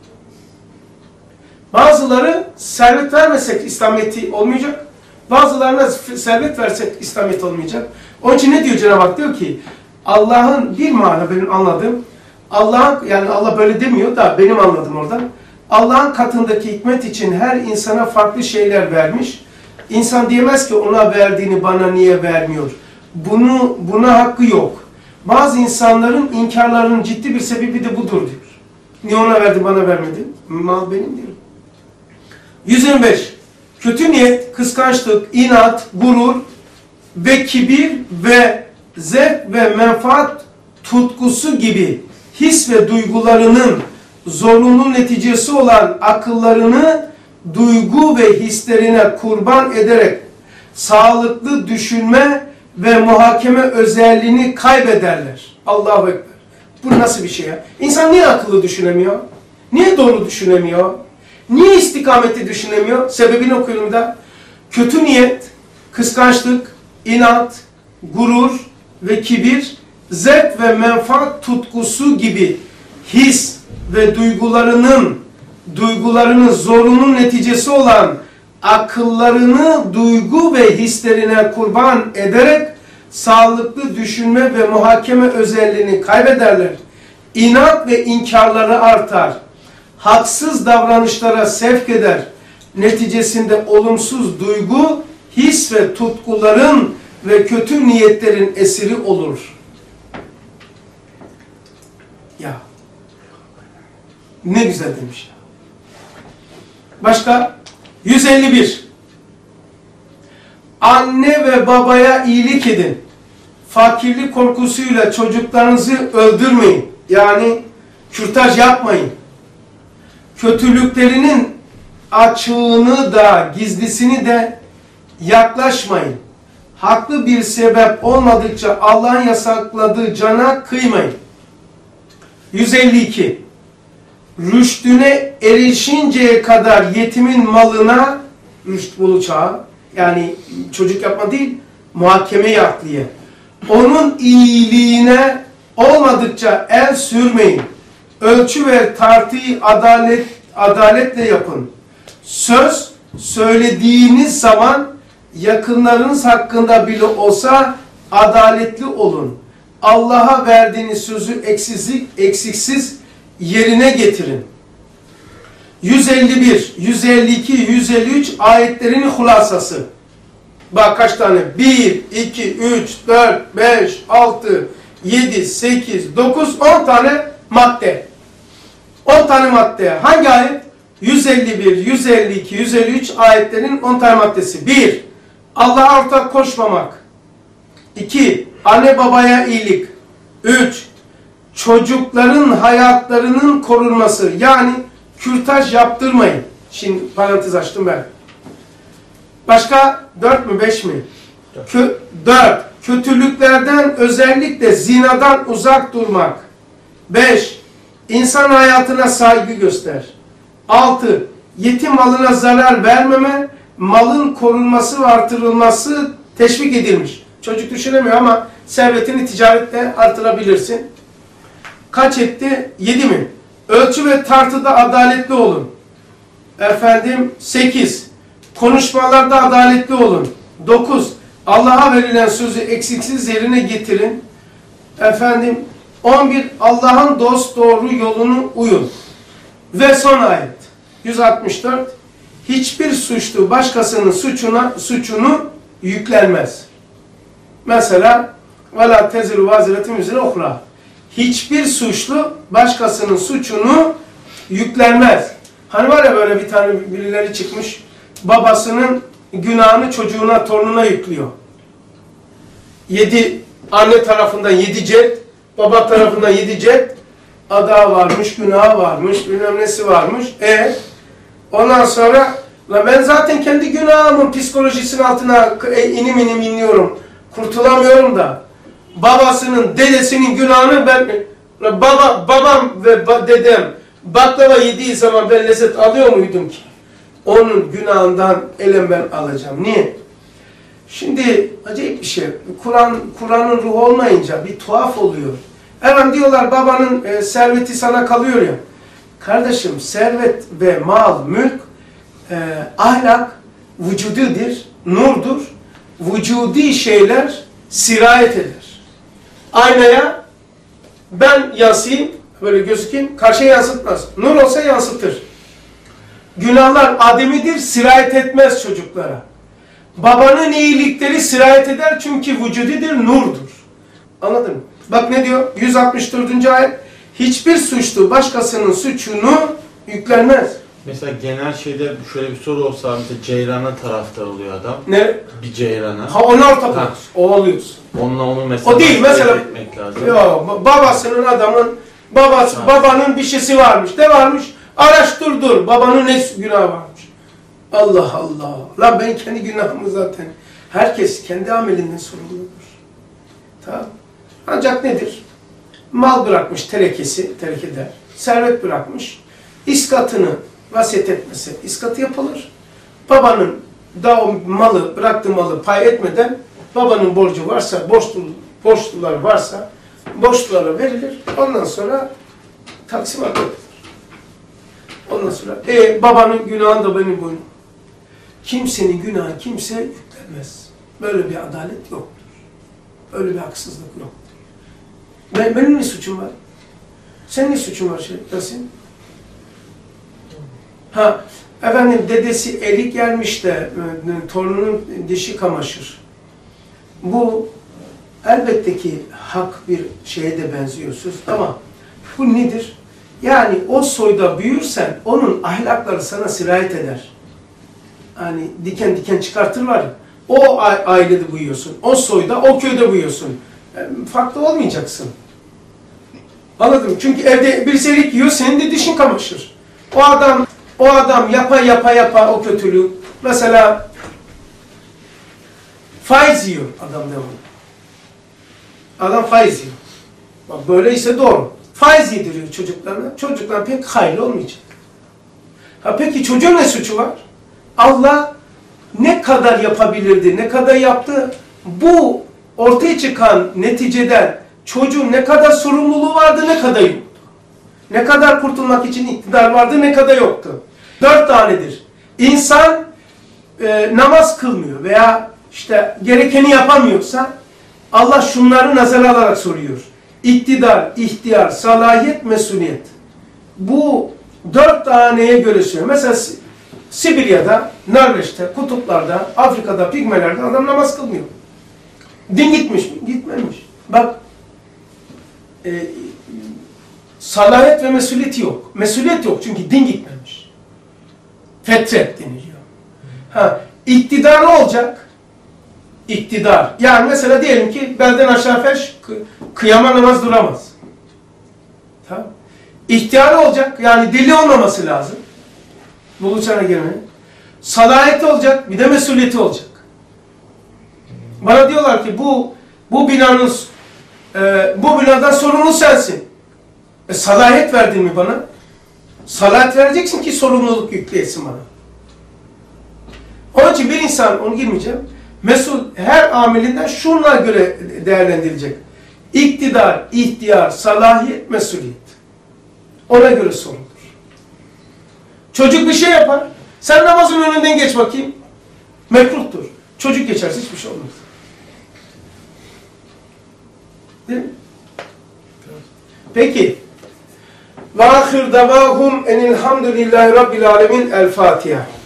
Speaker 1: Bazıları servet vermesek İslamiyet'i olmayacak. Bazılarına servet versek İslamiyet olmayacak. Onun için ne diyor Cenab-ı Hak? Diyor ki Allah'ın bir mana benim anladığım, Allah'ın, yani Allah böyle demiyor da benim anladığım oradan. Allah'ın katındaki hikmet için her insana farklı şeyler vermiş. İnsan diyemez ki ona verdiğini bana niye vermiyor? Buna hakkı yok. Bazı insanların inkarlarının ciddi bir sebebi de budur diyor. Niye ona verdi bana vermedi? Mal benim diyor. 125. Kötü niyet, kıskançlık, inat, gurur ve kibir ve zevk ve menfaat tutkusu gibi his ve duygularının zorunlu neticesi olan akıllarını duygu ve hislerine kurban ederek sağlıklı düşünme ve muhakeme özelliğini kaybederler. Allahu Ekber. Bu nasıl bir şey ya? İnsan niye akıllı düşünemiyor? Niye doğru düşünemiyor? Niye istikameti düşünemiyor? Sebebini okuyorum da. Kötü niyet, kıskançlık, inat, gurur ve kibir, zevk ve menfaat tutkusu gibi his ve duygularının zorunlu neticesi olan akıllarını duygu ve hislerine kurban ederek sağlıklı düşünme ve muhakeme özelliğini kaybederler. İnat ve inkarları artar. Haksız davranışlara sevk eder. Neticesinde olumsuz duygu, his ve tutkuların ve kötü niyetlerin esiri olur. Ya. Ne güzel demiş. Başka? 151. Anne ve babaya iyilik edin. fakirlik korkusuyla çocuklarınızı öldürmeyin. Yani kürtaj yapmayın. Kötülüklerinin açığını da gizlisini de yaklaşmayın. Haklı bir sebep olmadıkça Allah'ın yasakladığı cana kıymayın. 152. Rüştüne erişinceye kadar yetimin malına, rüşt bulacağı, yani çocuk yapma değil, muhakeme-i akliye. Onun iyiliğine olmadıkça el sürmeyin. Ölçü ve tartıyı adaletle yapın. Söz söylediğiniz zaman yakınlarınız hakkında bile olsa adaletli olun. Allah'a verdiğiniz sözü eksiksiz yerine getirin. 151, 152, 153 ayetlerin hulasası. Bak kaç tane? 1, 2, 3, 4, 5, 6, 7, 8, 9, 10 tane madde. 10 tane madde. Hangi ayet? 151, 152, 153 ayetlerin 10 tane maddesi. 1. Allah'a ortak koşmamak. 2. Anne babaya iyilik. 3. Çocukların hayatlarının korunması. Yani kürtaj yaptırmayın. Şimdi parantez açtım ben. Başka 4 mü 5 mi? 4. Kötülüklerden, özellikle zinadan uzak durmak. 5. İnsan hayatına saygı göster. 6. Yetim malına zarar vermeme, malın korunması ve artırılması teşvik edilmiş. Çocuk düşünemiyor ama servetini ticaretle artırabilirsin. Kaç etti? 7 mi? Ölçü ve tartıda adaletli olun. 8. Konuşmalarda adaletli olun. 9. Allah'a verilen sözü eksiksiz yerine getirin. 11. Allah'ın dosdoğru yolunu uyun. Ve son ayet. 164. Hiçbir suçlu başkasının suçunu yüklenmez. Mesela وَلَا تَزِرُ وَازِرَةٍ وِزْرَ اُخْرَى. Hiçbir suçlu başkasının suçunu yüklenmez. Hani var ya böyle bir tane birileri çıkmış, babasının günahını çocuğuna, torununa yüklüyor. 7 anne tarafından 7 cet, baba tarafından 7 cet, ada varmış, günahı varmış, bilmem nesi varmış. Ondan sonra ben zaten kendi günahımın psikolojisinin altına inim inliyorum. Kurtulamıyorum da. Babasının, dedesinin günahını babam ve dedem baklava yediği zaman ben lezzet alıyor muydum ki? Onun günahından elem ben alacağım. Niye? Şimdi acayip bir şey. Kur'an'ın ruhu olmayınca bir tuhaf oluyor. Hemen diyorlar babanın serveti sana kalıyor ya. Kardeşim servet ve mal, mülk, ahlak vücududur, nurdur. Vücudi şeyler sirayet eder. Aynaya ben yansıyayım, böyle gözükeyim, karşıya yansıtmaz. Nur olsa yansıtır. Günahlar ademidir, sirayet etmez çocuklara. Babanın iyilikleri sirayet eder çünkü vücududur, nurdur. Anladın mı? Bak ne diyor? 164. ayet. Hiçbir suçlu başkasının suçunu yüklenmez.
Speaker 3: Mesela genel şeyde şöyle bir soru olsa mesela ceyrana taraftar oluyor adam.
Speaker 1: Ne?
Speaker 3: Bir ceyrana.
Speaker 1: Ha ona ortak olursun. O oluyorsun.
Speaker 3: Onunla onu mesela
Speaker 1: O değil mesela.
Speaker 3: Etmek lazım.
Speaker 1: Yok, babasının adamın babanın bir şeysi varmış. Ne varmış? Araştır. Babanın ne günahı varmış? Allah Allah. Lan ben kendi günahımı zaten. Herkes kendi amelinden sorumludur. Tamam. Ancak nedir? Mal bırakmış tereke der. Servet bırakmış. İskatını vasiyet etmesi, iskatı yapılır. Babanın da o malı, bıraktığı malı pay etmeden babanın borcu varsa, borçlular varsa borçlulara verilir. Ondan sonra taksimat yapılır. Ondan sonra babanın günahı da benim boynum. Kimsenin günahı kimse yüklenmez. Böyle bir adalet yoktur. Öyle bir haksızlık yoktur. Benim ne suçum var? Senin ne suçun var Yasin? Dedesi erik gelmiş de torunun dişi kamaşır. Bu elbette ki hak bir şeye de benziyorsunuz ama bu nedir? Yani o soyda büyürsen onun ahlakları sana sirayet eder. Hani diken diken çıkartırlar ya. O ailede büyüyorsun. O soyda, o köyde büyüyorsun. farklı olmayacaksın. Anladın mı? Çünkü evde birisi erik yiyor, senin de dişin kamaşır. O adam yapa o kötülüğü. Mesela faiz yiyor adam devamlı. Adam faiz yiyor. Bak böyleyse doğru. Faiz yediriyor çocuklarına. Çocuklar pek hayırlı olmayacak. Peki çocuğun ne suçu var? Allah ne kadar yapabilirdi, ne kadar yaptı? Bu ortaya çıkan neticeden çocuğun ne kadar sorumluluğu vardı, ne kadar yoktu. Ne kadar kurtulmak için iktidar vardı, ne kadar yoktu. 4 tanedir. İnsan namaz kılmıyor veya işte gerekeni yapamıyorsa Allah şunları nazara alarak soruyor. İktidar, ihtiyar, salahiyet, mesuliyet. Bu 4 taneye göre söylüyor. Mesela Sibirya'da, Norveç'te, kutuplarda, Afrika'da, pigmelerde adam namaz kılmıyor. Din gitmiş mi? Gitmemiş. Bak, salahiyet ve mesuliyeti yok. Mesuliyet yok çünkü din gitmemiş. Fetret deniliyor. İktidar ne olacak? İktidar. Yani mesela diyelim ki belden aşağı feş, kıyama namaz duramaz. Tamam. İhtiyar olacak, yani deli olmaması lazım. Buluçana girmeyin. Salahiyeti olacak, bir de mesuliyeti olacak. Bana diyorlar ki bu binadan sorumlu sensin. Salahiyet verdin mi bana? Salahiyet vereceksin ki sorumluluk yükleyesin bana. Onun için bir insan, onu girmeyeceğim, mesul her amelinden şunlara göre değerlendirilecek. İktidar, ihtiyar, salahiyet, mesuliyet. Ona göre sorumludur. Çocuk bir şey yapar. Sen namazın önünden geç bakayım. Mekruhtur. Çocuk geçerse hiçbir şey olmaz. Değil mi? Peki. Ve ahir davahum enilhamdülillahi rabbil alemin. El Fatiha.